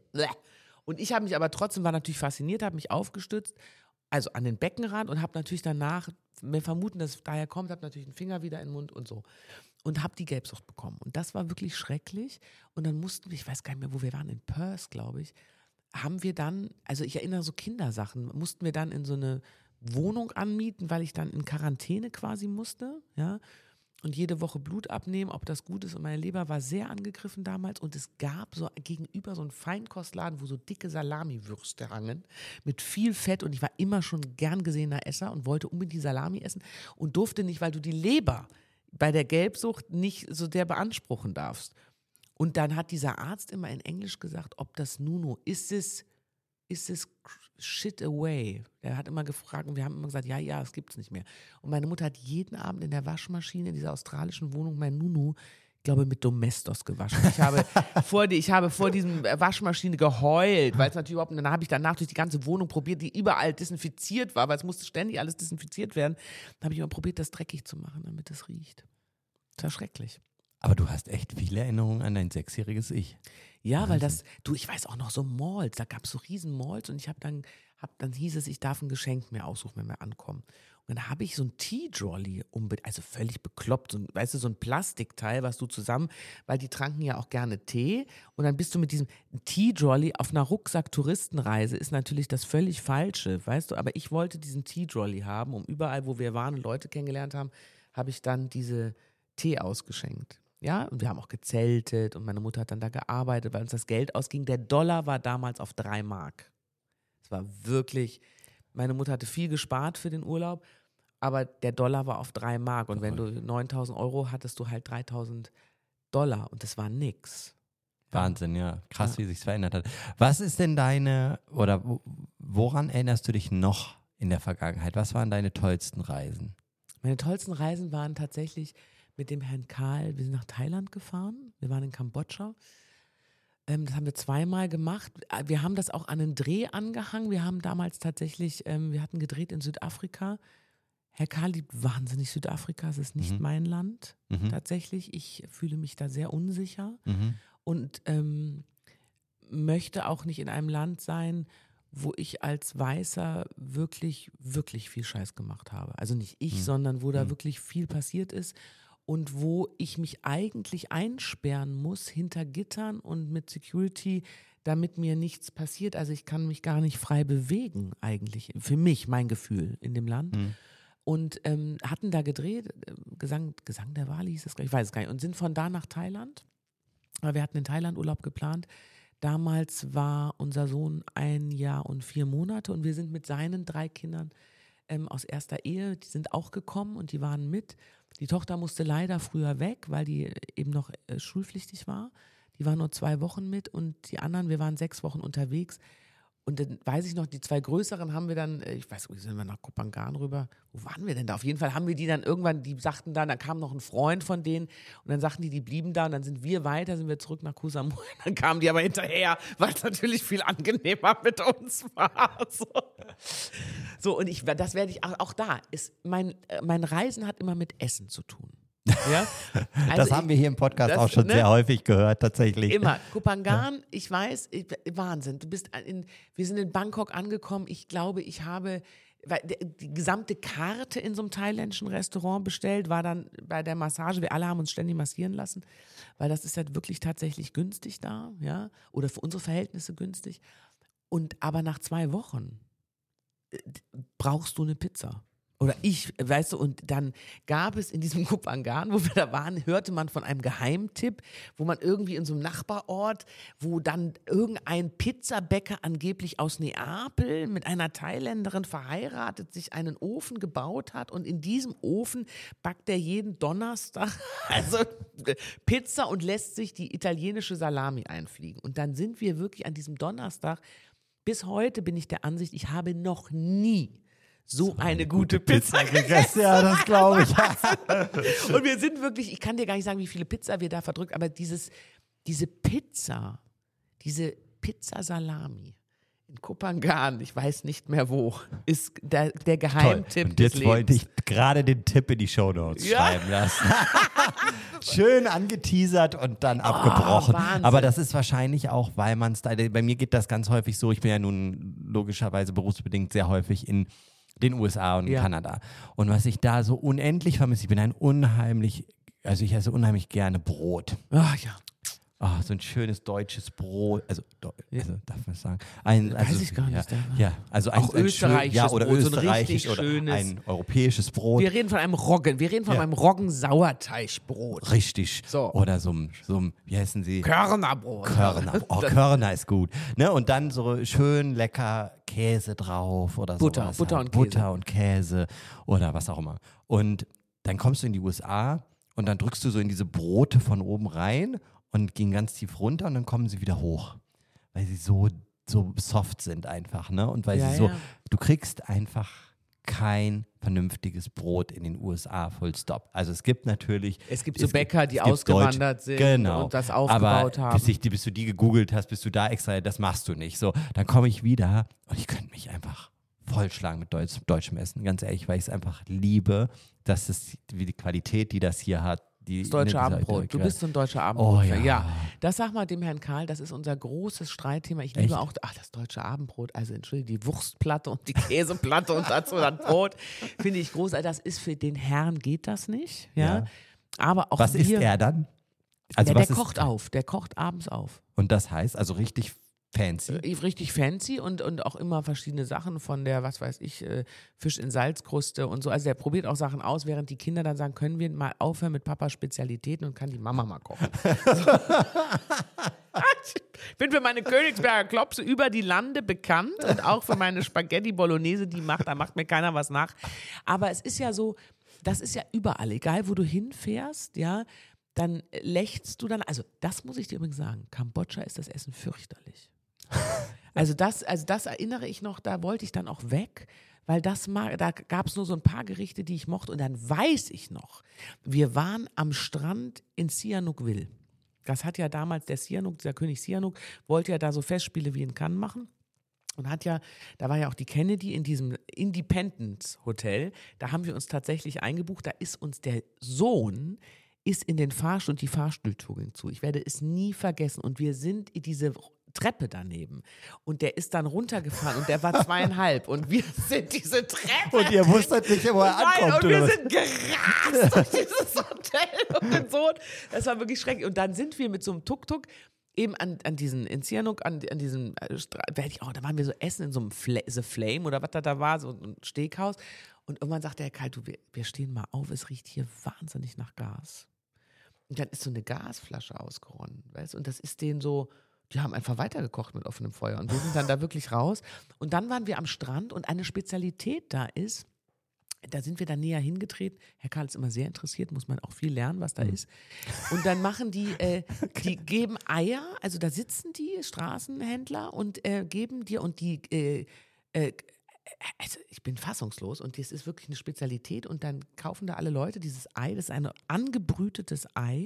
Und ich habe mich aber trotzdem, war natürlich fasziniert, habe mich aufgestützt, also an den Beckenrand und habe natürlich danach, wir vermuten, dass es daher kommt, habe natürlich den Finger wieder in den Mund und so. Und habe die Gelbsucht bekommen. Und das war wirklich schrecklich. Und dann mussten wir, ich weiß gar nicht mehr, wo wir waren, in Perth, glaube ich, haben wir dann, also ich erinnere so Kindersachen, mussten wir dann in so eine Wohnung anmieten, weil ich dann in Quarantäne quasi musste, ja. Und jede Woche Blut abnehmen, ob das gut ist. Und meine Leber war sehr angegriffen damals. Und es gab so gegenüber so einen Feinkostladen, wo so dicke Salamiwürste hangen mit viel Fett. Und ich war immer schon gern gesehener Esser und wollte unbedingt die Salami essen und durfte nicht, weil du die Leber bei der Gelbsucht nicht so der beanspruchen darfst. Und dann hat dieser Arzt immer in Englisch gesagt, ob das Nunu, ist es, ist es shit away? Er hat immer gefragt und wir haben immer gesagt, ja, ja, es gibt's nicht mehr. Und meine Mutter hat jeden Abend in der Waschmaschine in dieser australischen Wohnung mein Nunu, ich glaube, mit Domestos gewaschen. Ich habe vor, die, ich habe vor diesem Waschmaschine geheult, weil es natürlich überhaupt, und dann habe ich danach durch die ganze Wohnung probiert, die überall desinfiziert war, weil es musste ständig alles desinfiziert werden. Dann habe ich immer probiert, das dreckig zu machen, damit es riecht. Das war schrecklich. Aber du hast echt viele Erinnerungen an dein sechsjähriges Ich. Ja, Wahnsinn. weil das, du, ich weiß auch noch so Malls, da gab es so riesen Malls und ich habe dann, hab, dann hieß es, ich darf ein Geschenk mir aussuchen, wenn wir ankommen. Und dann habe ich so ein Tea-Trolley, also völlig bekloppt, so ein, weißt du, so ein Plastikteil, was du zusammen, weil die tranken ja auch gerne Tee und dann bist du mit diesem Tea-Trolley auf einer Rucksack-Touristenreise, ist natürlich das völlig Falsche, weißt du, aber ich wollte diesen Tea-Trolley haben, um überall, wo wir waren und Leute kennengelernt haben, habe ich dann diese Tee ausgeschenkt. Ja, und wir haben auch gezeltet und meine Mutter hat dann da gearbeitet, weil uns das Geld ausging. Der Dollar war damals auf drei Mark. Es war wirklich, meine Mutter hatte viel gespart für den Urlaub, aber der Dollar war auf drei Mark. Und wenn du neuntausend Euro hattest, du halt dreitausend Dollar und das war nix. Wahnsinn, ja. Krass, Ja. wie sich's verändert hat. Was ist denn deine, oder woran erinnerst du dich noch in der Vergangenheit? Was waren deine tollsten Reisen? Meine tollsten Reisen waren tatsächlich mit dem Herrn Karl, wir sind nach Thailand gefahren, wir waren in Kambodscha. Ähm, das haben wir zweimal gemacht. Wir haben das auch an einen Dreh angehangen. Wir haben damals tatsächlich, ähm, wir hatten gedreht in Südafrika. Herr Karl liebt wahnsinnig Südafrika, es ist nicht Mhm. mein Land Mhm. tatsächlich. Ich fühle mich da sehr unsicher Mhm. und ähm, möchte auch nicht in einem Land sein, wo ich als Weißer wirklich, wirklich viel Scheiß gemacht habe. Also nicht ich, Mhm. sondern wo da Mhm. wirklich viel passiert ist und wo ich mich eigentlich einsperren muss hinter Gittern und mit Security, damit mir nichts passiert. Also ich kann mich gar nicht frei bewegen eigentlich, für mich, mein Gefühl in dem Land. Mhm. Und ähm, hatten da gedreht, äh, Gesang, Gesang der Wali hieß das, ich weiß es gar nicht, und sind von da nach Thailand. Aber wir hatten den Thailand-Urlaub geplant. Damals war unser Sohn ein Jahr und vier Monate und wir sind mit seinen drei Kindern ähm, aus erster Ehe, die sind auch gekommen und die waren mit. Die Tochter musste leider früher weg, weil die eben noch äh, schulpflichtig war. Die war nur zwei Wochen mit und die anderen, wir waren sechs Wochen unterwegs. Und dann weiß ich noch, die zwei größeren haben wir dann, äh, ich weiß nicht, sind wir nach Kopangan rüber, wo waren wir denn da? Auf jeden Fall haben wir die dann irgendwann, die sagten dann, da kam noch ein Freund von denen und dann sagten die, die blieben da und dann sind wir weiter, sind wir zurück nach Koh Samui. Dann kamen die aber hinterher, weil es natürlich viel angenehmer mit uns war. So, so und ich, das werde ich, auch, auch da, ist mein, äh, mein Reisen hat immer mit Essen zu tun. Ja? Also das ich, haben wir hier im Podcast das, auch schon ne? sehr häufig gehört, tatsächlich. Immer. Kopangan, ich weiß, ich, Wahnsinn. Du bist in, wir sind in Bangkok angekommen. Ich glaube, ich habe weil die gesamte Karte in so einem thailändischen Restaurant bestellt, war dann bei der Massage. Wir alle haben uns ständig massieren lassen, weil das ist halt wirklich tatsächlich günstig da, ja, oder für unsere Verhältnisse günstig. Und aber nach zwei Wochen äh, brauchst du eine Pizza. Oder ich, weißt du, und dann gab es in diesem Kopangan, wo wir da waren, hörte man von einem Geheimtipp, wo man irgendwie in so einem Nachbarort, wo dann irgendein Pizzabäcker angeblich aus Neapel mit einer Thailänderin verheiratet, sich einen Ofen gebaut hat und in diesem Ofen backt er jeden Donnerstag also Pizza und lässt sich die italienische Salami einfliegen. Und dann sind wir wirklich an diesem Donnerstag, bis heute bin ich der Ansicht, ich habe noch nie so eine gute Pizza gegessen. Ja, das glaube ich. Und wir sind wirklich, ich kann dir gar nicht sagen, wie viele Pizza wir da verdrückt, aber dieses, diese Pizza, diese Pizza Salami in Kopangan, ich weiß nicht mehr wo, ist der, der Geheimtipp Und des jetzt wollte Lebens. ich gerade den Tipp in die Shownotes Ja. schreiben lassen. Schön angeteasert und dann abgebrochen. Wahnsinn. Aber das ist wahrscheinlich auch, weil man es da, bei mir geht das ganz häufig so, ich bin ja nun logischerweise berufsbedingt sehr häufig in den U S A und in Ja. Kanada. Und was ich da so unendlich vermisse, ich bin ein unheimlich, also ich esse unheimlich gerne Brot. Ach ja. Oh, so ein schönes deutsches Brot, also, also darf man sagen? Ein, Weiß also, ich gar ja, nicht. Ja, also ein, Auch ein österreichisches schön, ja, oder Brot, so ein österreichisch richtig oder schönes- ein europäisches Brot. Wir reden von einem Roggen, wir reden von Ja. einem Roggen-Sauerteigbrot. Richtig. So. Oder so ein, so ein, wie heißen sie? Körnerbrot. Körner. Oh, Körner ist gut. Ne? Und dann so schön lecker Käse drauf oder Butter, sowas. Butter halt. und Käse. Butter und Käse oder was auch immer. Und dann kommst du in die U S A und dann drückst du so in diese Brote von oben rein und gehen ganz tief runter und dann kommen sie wieder hoch. Weil sie so, so soft sind einfach, ne? Und weil Ja, sie so, ja. du kriegst einfach kein vernünftiges Brot in den U S A, full stop. Also es gibt natürlich... Es gibt so es Bäcker, die es gibt ausgewandert sind genau, und das aufgebaut aber haben. Bis, ich, bis du die gegoogelt hast, bis du da extra, das machst du nicht. So, dann komme ich wieder und ich könnte mich einfach vollschlagen mit Deutsch, deutschem Essen, ganz ehrlich, weil ich es einfach liebe, dass es, wie die Qualität, die das hier hat, die Das deutsche ne, Abendbrot. Du bist so ein deutscher Oh Abendbrot. ja. ja. Das sag mal dem Herrn Karl, das ist unser großes Streitthema. Ich liebe Echt? auch, ach, das deutsche Abendbrot, also entschuldige, die Wurstplatte und die Käseplatte und dazu dann Brot, finde ich großartig. Das ist für den Herrn geht das nicht, ja. Ja. Aber auch Was wir, isst er dann? Also ja, was der ist, kocht auf, der kocht abends auf. Und das heißt, also richtig fancy. Äh, Richtig fancy und, und auch immer verschiedene Sachen von der, was weiß ich, äh, Fisch in Salzkruste und so. Also der probiert auch Sachen aus, während die Kinder dann sagen, können wir mal aufhören mit Papas Spezialitäten und kann die Mama mal kochen. So. Ich bin für meine Königsberger Klopse über die Lande bekannt und auch für meine Spaghetti Bolognese, die macht, da macht mir keiner was nach. Aber es ist ja so, das ist ja überall, egal wo du hinfährst, ja, dann lächst du dann, also das muss ich dir übrigens sagen, Kambodscha ist das Essen fürchterlich. Also das, also das erinnere ich noch, da wollte ich dann auch weg, weil das mag, da gab es nur so ein paar Gerichte, die ich mochte und dann weiß ich noch, wir waren am Strand in Sihanoukville. Das hat ja damals der Sihanouk, dieser König Sihanouk, wollte ja da so Festspiele wie in Cannes machen. Und hat ja, da war ja auch die Kennedy in diesem Independence Hotel, da haben wir uns tatsächlich eingebucht, da ist uns der Sohn ist in den Fahrstuhl und die Fahrstuhltür ging zu. Ich werde es nie vergessen und wir sind in diese Treppe daneben und der ist dann runtergefahren und der war zweieinhalb und wir sind diese Treppe. Und ihr wusstet nicht, wo er Nein, ankommt. und wir oder was? sind gerast durch dieses Hotel und den Sohn. Das war wirklich schrecklich. Und dann sind wir mit so einem Tuk-Tuk eben an, an diesen, in Sihanouk, an, an diesem, äh, Stra- oh, da waren wir so essen in so einem Fla- The Flame oder was da, da war, so ein Steakhouse. Und irgendwann sagte der Karl, du, wir, wir stehen mal auf, es riecht hier wahnsinnig nach Gas. Und dann ist so eine Gasflasche ausgeronnen, weißt du? Und das ist denen so, die haben einfach weitergekocht mit offenem Feuer. Und wir sind dann da wirklich raus. Und dann waren wir am Strand und eine Spezialität da ist, da sind wir dann näher hingetreten. Herr Karl ist immer sehr interessiert, muss man auch viel lernen, was da ist. Und dann machen die, äh, die geben Eier, also da sitzen die Straßenhändler und äh, geben dir und die, äh, äh, also ich bin fassungslos und das ist wirklich eine Spezialität und dann kaufen da alle Leute dieses Ei, das ist ein angebrütetes Ei,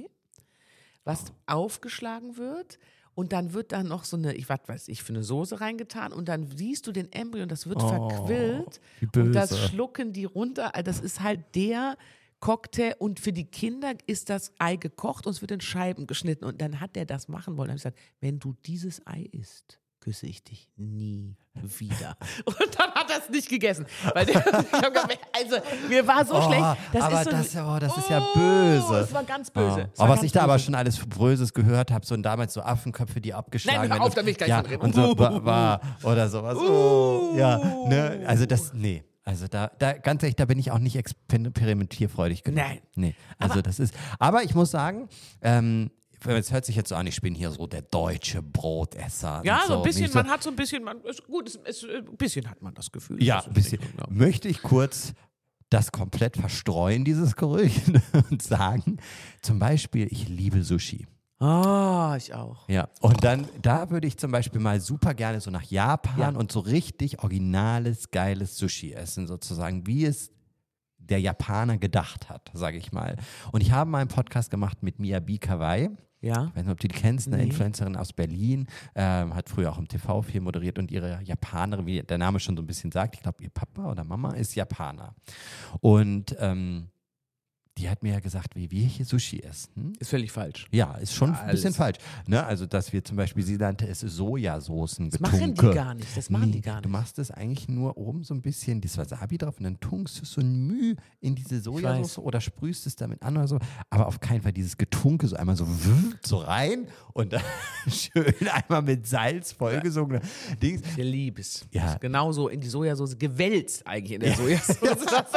was aufgeschlagen wird. Und dann wird da noch so eine, ich was weiß ich, für eine Soße reingetan und dann siehst du den Embryo und das wird Oh, verquillt wie böse. und das schlucken die runter. Das ist halt der Cocktail und für die Kinder ist das Ei gekocht und es wird in Scheiben geschnitten und dann hat der das machen wollen. Dann habe ich gesagt, wenn du dieses Ei isst, küsse ich dich nie wieder. Und dann hat er es nicht gegessen. Weil der, ich hab gedacht, also, mir war so Oh, schlecht. Das aber ist so, das, oh, das ist ja Oh, böse. Es war ganz böse. Oh. Es war Aber was ganz ich da aber böse. schon alles Böses gehört habe, so und damals so Affenköpfe, die abgeschlagen Nein, hör werden. auf, da will ich gleich ja, von reden. und so war, war oder sowas. Oh, ja, ne? Also das, nee. Also da, da, ganz ehrlich, da bin ich auch nicht experimentierfreudig genug. Nein. Nee, also Aber- das ist, aber ich muss sagen, ähm, es hört sich jetzt so an, ich bin hier so der deutsche Brotesser. Ja, und so ein bisschen, Nicht so, man hat so ein bisschen, man, ist gut, es, es, ein bisschen hat man das Gefühl. Ja, Das ist ein bisschen. richtig, ja. Möchte ich kurz das komplett verstreuen, dieses Gerücht, und sagen, zum Beispiel, ich liebe Sushi. Ah, ich auch. Ja, und dann, da würde ich zum Beispiel mal super gerne so nach Japan Ja. und so richtig originales, geiles Sushi essen, sozusagen, wie es der Japaner gedacht hat, sage ich mal. Und ich habe mal einen Podcast gemacht mit Miyabi Kawai. Ja. Ich weiß nicht, ob du die kennst, eine Nee. Influencerin aus Berlin, ähm, hat früher auch im T V viel moderiert und ihre Japanerin, wie der Name schon so ein bisschen sagt, ich glaube, ihr Papa oder Mama ist Japaner. Und ähm, die hat mir ja gesagt, wie wir hier Sushi essen. Ist völlig falsch. Ja, ist schon Ja, ein bisschen alles. falsch. Ne? Also, dass wir zum Beispiel, sie nannte es Sojasoßen Das machen die gar nicht. Das machen Nee, die gar Du nicht. machst es eigentlich nur oben so ein bisschen das Wasabi drauf und dann tunkst du so ein Müh in diese Sojasauce oder sprühst es damit an oder so. Aber auf keinen Fall dieses Getunke so einmal so, so rein und dann schön einmal mit Salz vollgesungene Dings. Ich liebe es. Ja. Genauso in die Sojasauce, gewälzt eigentlich in der Sojasauce. Das, das,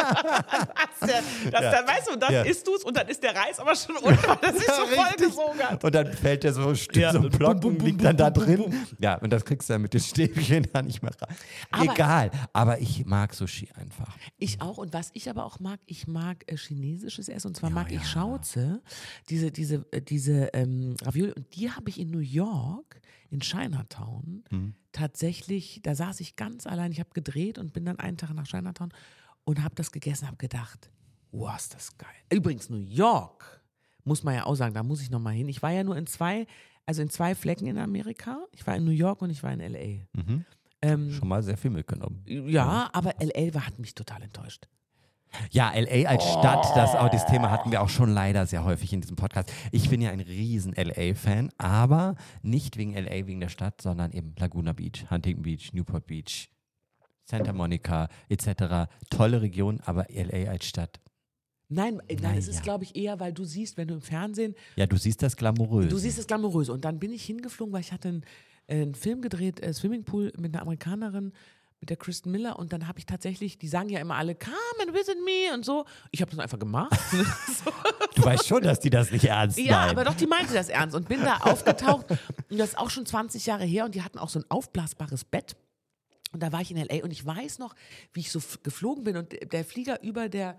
der, das, Ja. dann, weißt du, und dann Ja. isst du es und dann ist der Reis aber schon unten. Das ist so voll Richtig. gesogert. Und dann fällt der so ein Stück, Ja. so ein Block Bum, bum, und liegt bum, dann da bum, drin. bum, Ja, und das kriegst du dann mit den Stäbchen da nicht mehr rein. Aber- Egal, aber ich mag Sushi einfach. Ich auch. Und was ich aber auch mag, ich mag äh, chinesisches Essen. Und zwar Ja, mag ja. ich Schauze, diese, diese, äh, diese ähm, Ravioli. Und die habe ich in New York, in Chinatown, Mhm. tatsächlich, da saß ich ganz allein. Ich habe gedreht und bin dann einen Tag nach Chinatown und habe das gegessen, habe gedacht, wow, ist das geil. Übrigens, New York, muss man ja auch sagen, da muss ich nochmal hin. Ich war ja nur in zwei, also in zwei Flecken in Amerika. Ich war in New York und ich war in L A. Mhm. Ähm, Schon mal sehr viel mitgenommen. ja, aber L A war, hat mich total enttäuscht. Ja, L A als oh. Stadt, das, auch, das Thema hatten wir auch schon leider sehr häufig in diesem Podcast. Ich bin ja ein riesen L A-Fan, aber nicht wegen L A, wegen der Stadt, sondern eben Laguna Beach, Huntington Beach, Newport Beach, Santa Monica et cetera. Tolle Region, aber L A als Stadt. Nein, nein, es ist, glaube ich, eher, weil du siehst, wenn du im Fernsehen... Ja, du siehst das Glamouröse. Du siehst das Glamouröse. Und dann bin ich hingeflogen, weil ich hatte einen, äh, einen Film gedreht, äh, Swimmingpool mit einer Amerikanerin, mit der Kristen Miller. Und dann habe ich tatsächlich, die sagen ja immer alle, come and visit me und so. Ich habe das einfach gemacht. so. Du weißt schon, dass die das nicht ernst meinen. Ja, aber doch, die meinte das ernst. Und bin da aufgetaucht. Und das ist auch schon zwanzig Jahre her. Und die hatten auch so ein aufblasbares Bett. Und da war ich in L A. Und ich weiß noch, wie ich so f- geflogen bin. Und der Flieger über der...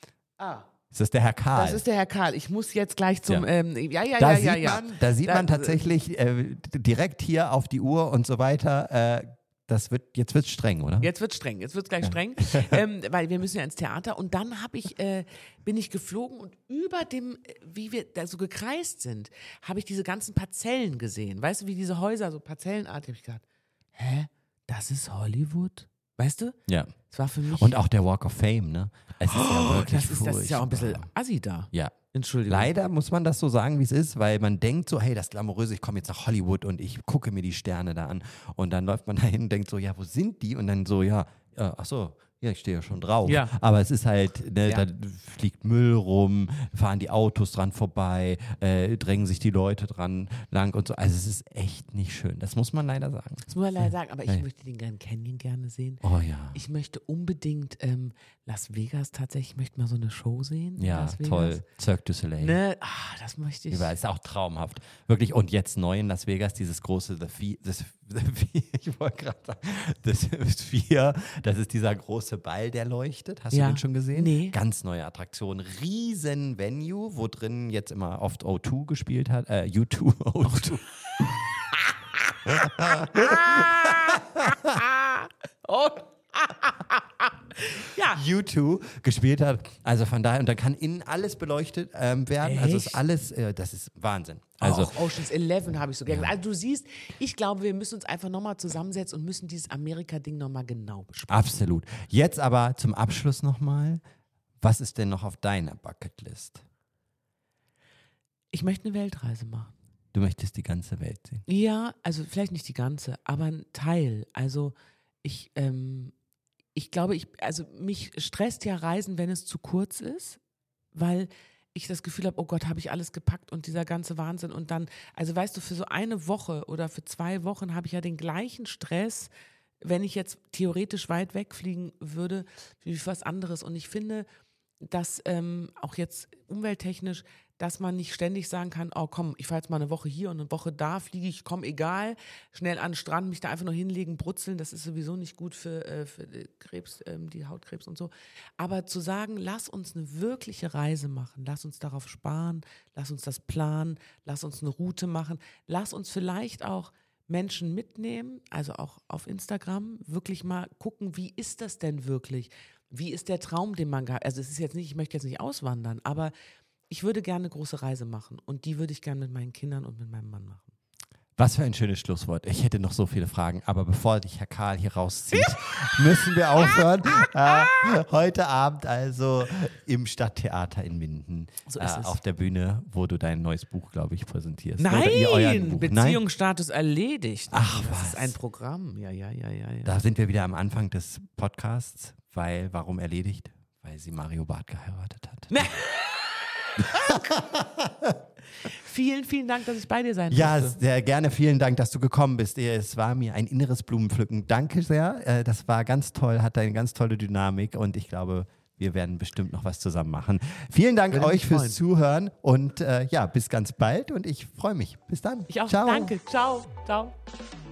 Ah. Ist das der Herr Karl? Das ist der Herr Karl. Ich muss jetzt gleich zum... Ja, ähm, ja, ja, da ja, sieht ja, ja. Man, da sieht da, man tatsächlich äh, direkt hier auf die Uhr und so weiter... Äh, Das wird, jetzt wird es streng, oder? Jetzt wird es streng, jetzt wird es gleich ja. streng, ähm, weil wir müssen ja ins Theater. Und dann hab ich, äh, bin ich geflogen und über dem, wie wir da so gekreist sind, habe ich diese ganzen Parzellen gesehen. Weißt du, wie diese Häuser so parzellenartig, habe ich gedacht, hä, das ist Hollywood? Weißt du? Ja. Das war für mich... Und auch der Walk of Fame, ne? Es ist oh, ja wirklich das ist, das ist ja auch ein bisschen assi da. Ja. Entschuldigung. Leider muss man das so sagen, wie es ist, weil man denkt so, hey, das Glamouröse, ich komme jetzt nach Hollywood und ich gucke mir die Sterne da an. Und dann läuft man da hin und denkt so, ja, wo sind die? Und dann so, ja, äh, ach so, ja, ich stehe ja schon drauf. Ja. Aber es ist halt, ne, Ja. da fliegt Müll rum, fahren die Autos dran vorbei, äh, drängen sich die Leute dran lang und so. Also es ist echt nicht schön. Das muss man leider sagen. Das muss man leider sagen, aber ich Hey. möchte den Grand Canyon gerne sehen. Oh ja. Ich möchte unbedingt ähm, Las Vegas tatsächlich, ich möchte mal so eine Show sehen. in Ja, Las Vegas. toll. Cirque du Soleil. Ne? Ah, das möchte ich. Ja, ist auch traumhaft. Wirklich. Und jetzt neu in Las Vegas, dieses große The Sphere, das, ich wollte gerade sagen, das Sphere, das ist dieser große Ball, der leuchtet. Hast Ja. du den schon gesehen? Nee. Ganz neue Attraktion. Riesen Venue, wo drin jetzt immer oft O zwei gespielt hat. Äh, U zwei. O zwei. oh. ja. U zwei gespielt hat. Also von daher, und dann kann innen alles beleuchtet ähm, werden. Also ist Echt? alles, äh, das ist Wahnsinn. Also Auch Ocean's Eleven habe ich so gerne. Also du siehst, ich glaube, wir müssen uns einfach nochmal zusammensetzen und müssen dieses Amerika-Ding nochmal genau besprechen. absolut. Jetzt aber zum Abschluss nochmal. Was ist denn noch auf deiner Bucketlist? Ich möchte eine Weltreise machen. Du möchtest die ganze Welt sehen. Ja, also vielleicht nicht die ganze, aber ein Teil. Also ich, ähm, ich glaube, ich, also mich stresst ja Reisen, wenn es zu kurz ist, weil ich das Gefühl habe, oh Gott, habe ich alles gepackt und dieser ganze Wahnsinn und dann, also weißt du, für so eine Woche oder für zwei Wochen habe ich ja den gleichen Stress, wenn ich jetzt theoretisch weit wegfliegen würde, wie für was anderes. Und ich finde, dass ähm, auch jetzt umwelttechnisch, dass man nicht ständig sagen kann, oh komm, ich fahre jetzt mal eine Woche hier und eine Woche da, fliege ich, komm, egal, schnell an den Strand, mich da einfach nur hinlegen, brutzeln, das ist sowieso nicht gut für, äh, für die Krebs, ähm, die Hautkrebs und so. Aber zu sagen, lass uns eine wirkliche Reise machen, lass uns darauf sparen, lass uns das planen, lass uns eine Route machen, lass uns vielleicht auch Menschen mitnehmen, also auch auf Instagram, wirklich mal gucken, wie ist das denn wirklich? Wie ist der Traum, den man gehabt? Also es ist jetzt nicht, ich möchte jetzt nicht auswandern, aber ich würde gerne eine große Reise machen und die würde ich gerne mit meinen Kindern und mit meinem Mann machen. Was für ein schönes Schlusswort. Ich hätte noch so viele Fragen, aber bevor dich Herr Karl hier rauszieht, müssen wir aufhören. Äh, heute Abend also im Stadttheater in Minden So äh, ist es. auf der Bühne, wo du dein neues Buch, glaube ich, präsentierst. Nein, Oder ihr euer Buch. Beziehungsstatus erledigt. Ach, das was? ist ein Programm. Ja, ja, ja, ja, ja. Da sind wir wieder am Anfang des Podcasts, weil, warum erledigt? Weil sie Mario Barth geheiratet hat. Ne. Vielen, vielen Dank, dass ich bei dir sein Ja, durfte. sehr gerne. Vielen Dank, dass du gekommen bist. Es war mir ein inneres Blumenpflücken. Danke sehr. Äh, Das war ganz toll, hat eine ganz tolle Dynamik und ich glaube, wir werden bestimmt noch was zusammen machen. Vielen Dank Würde mich euch fürs freuen. Zuhören und äh, ja, bis ganz bald und ich freue mich. Bis dann. Ich auch. Ciao. Danke. Ciao. Ciao.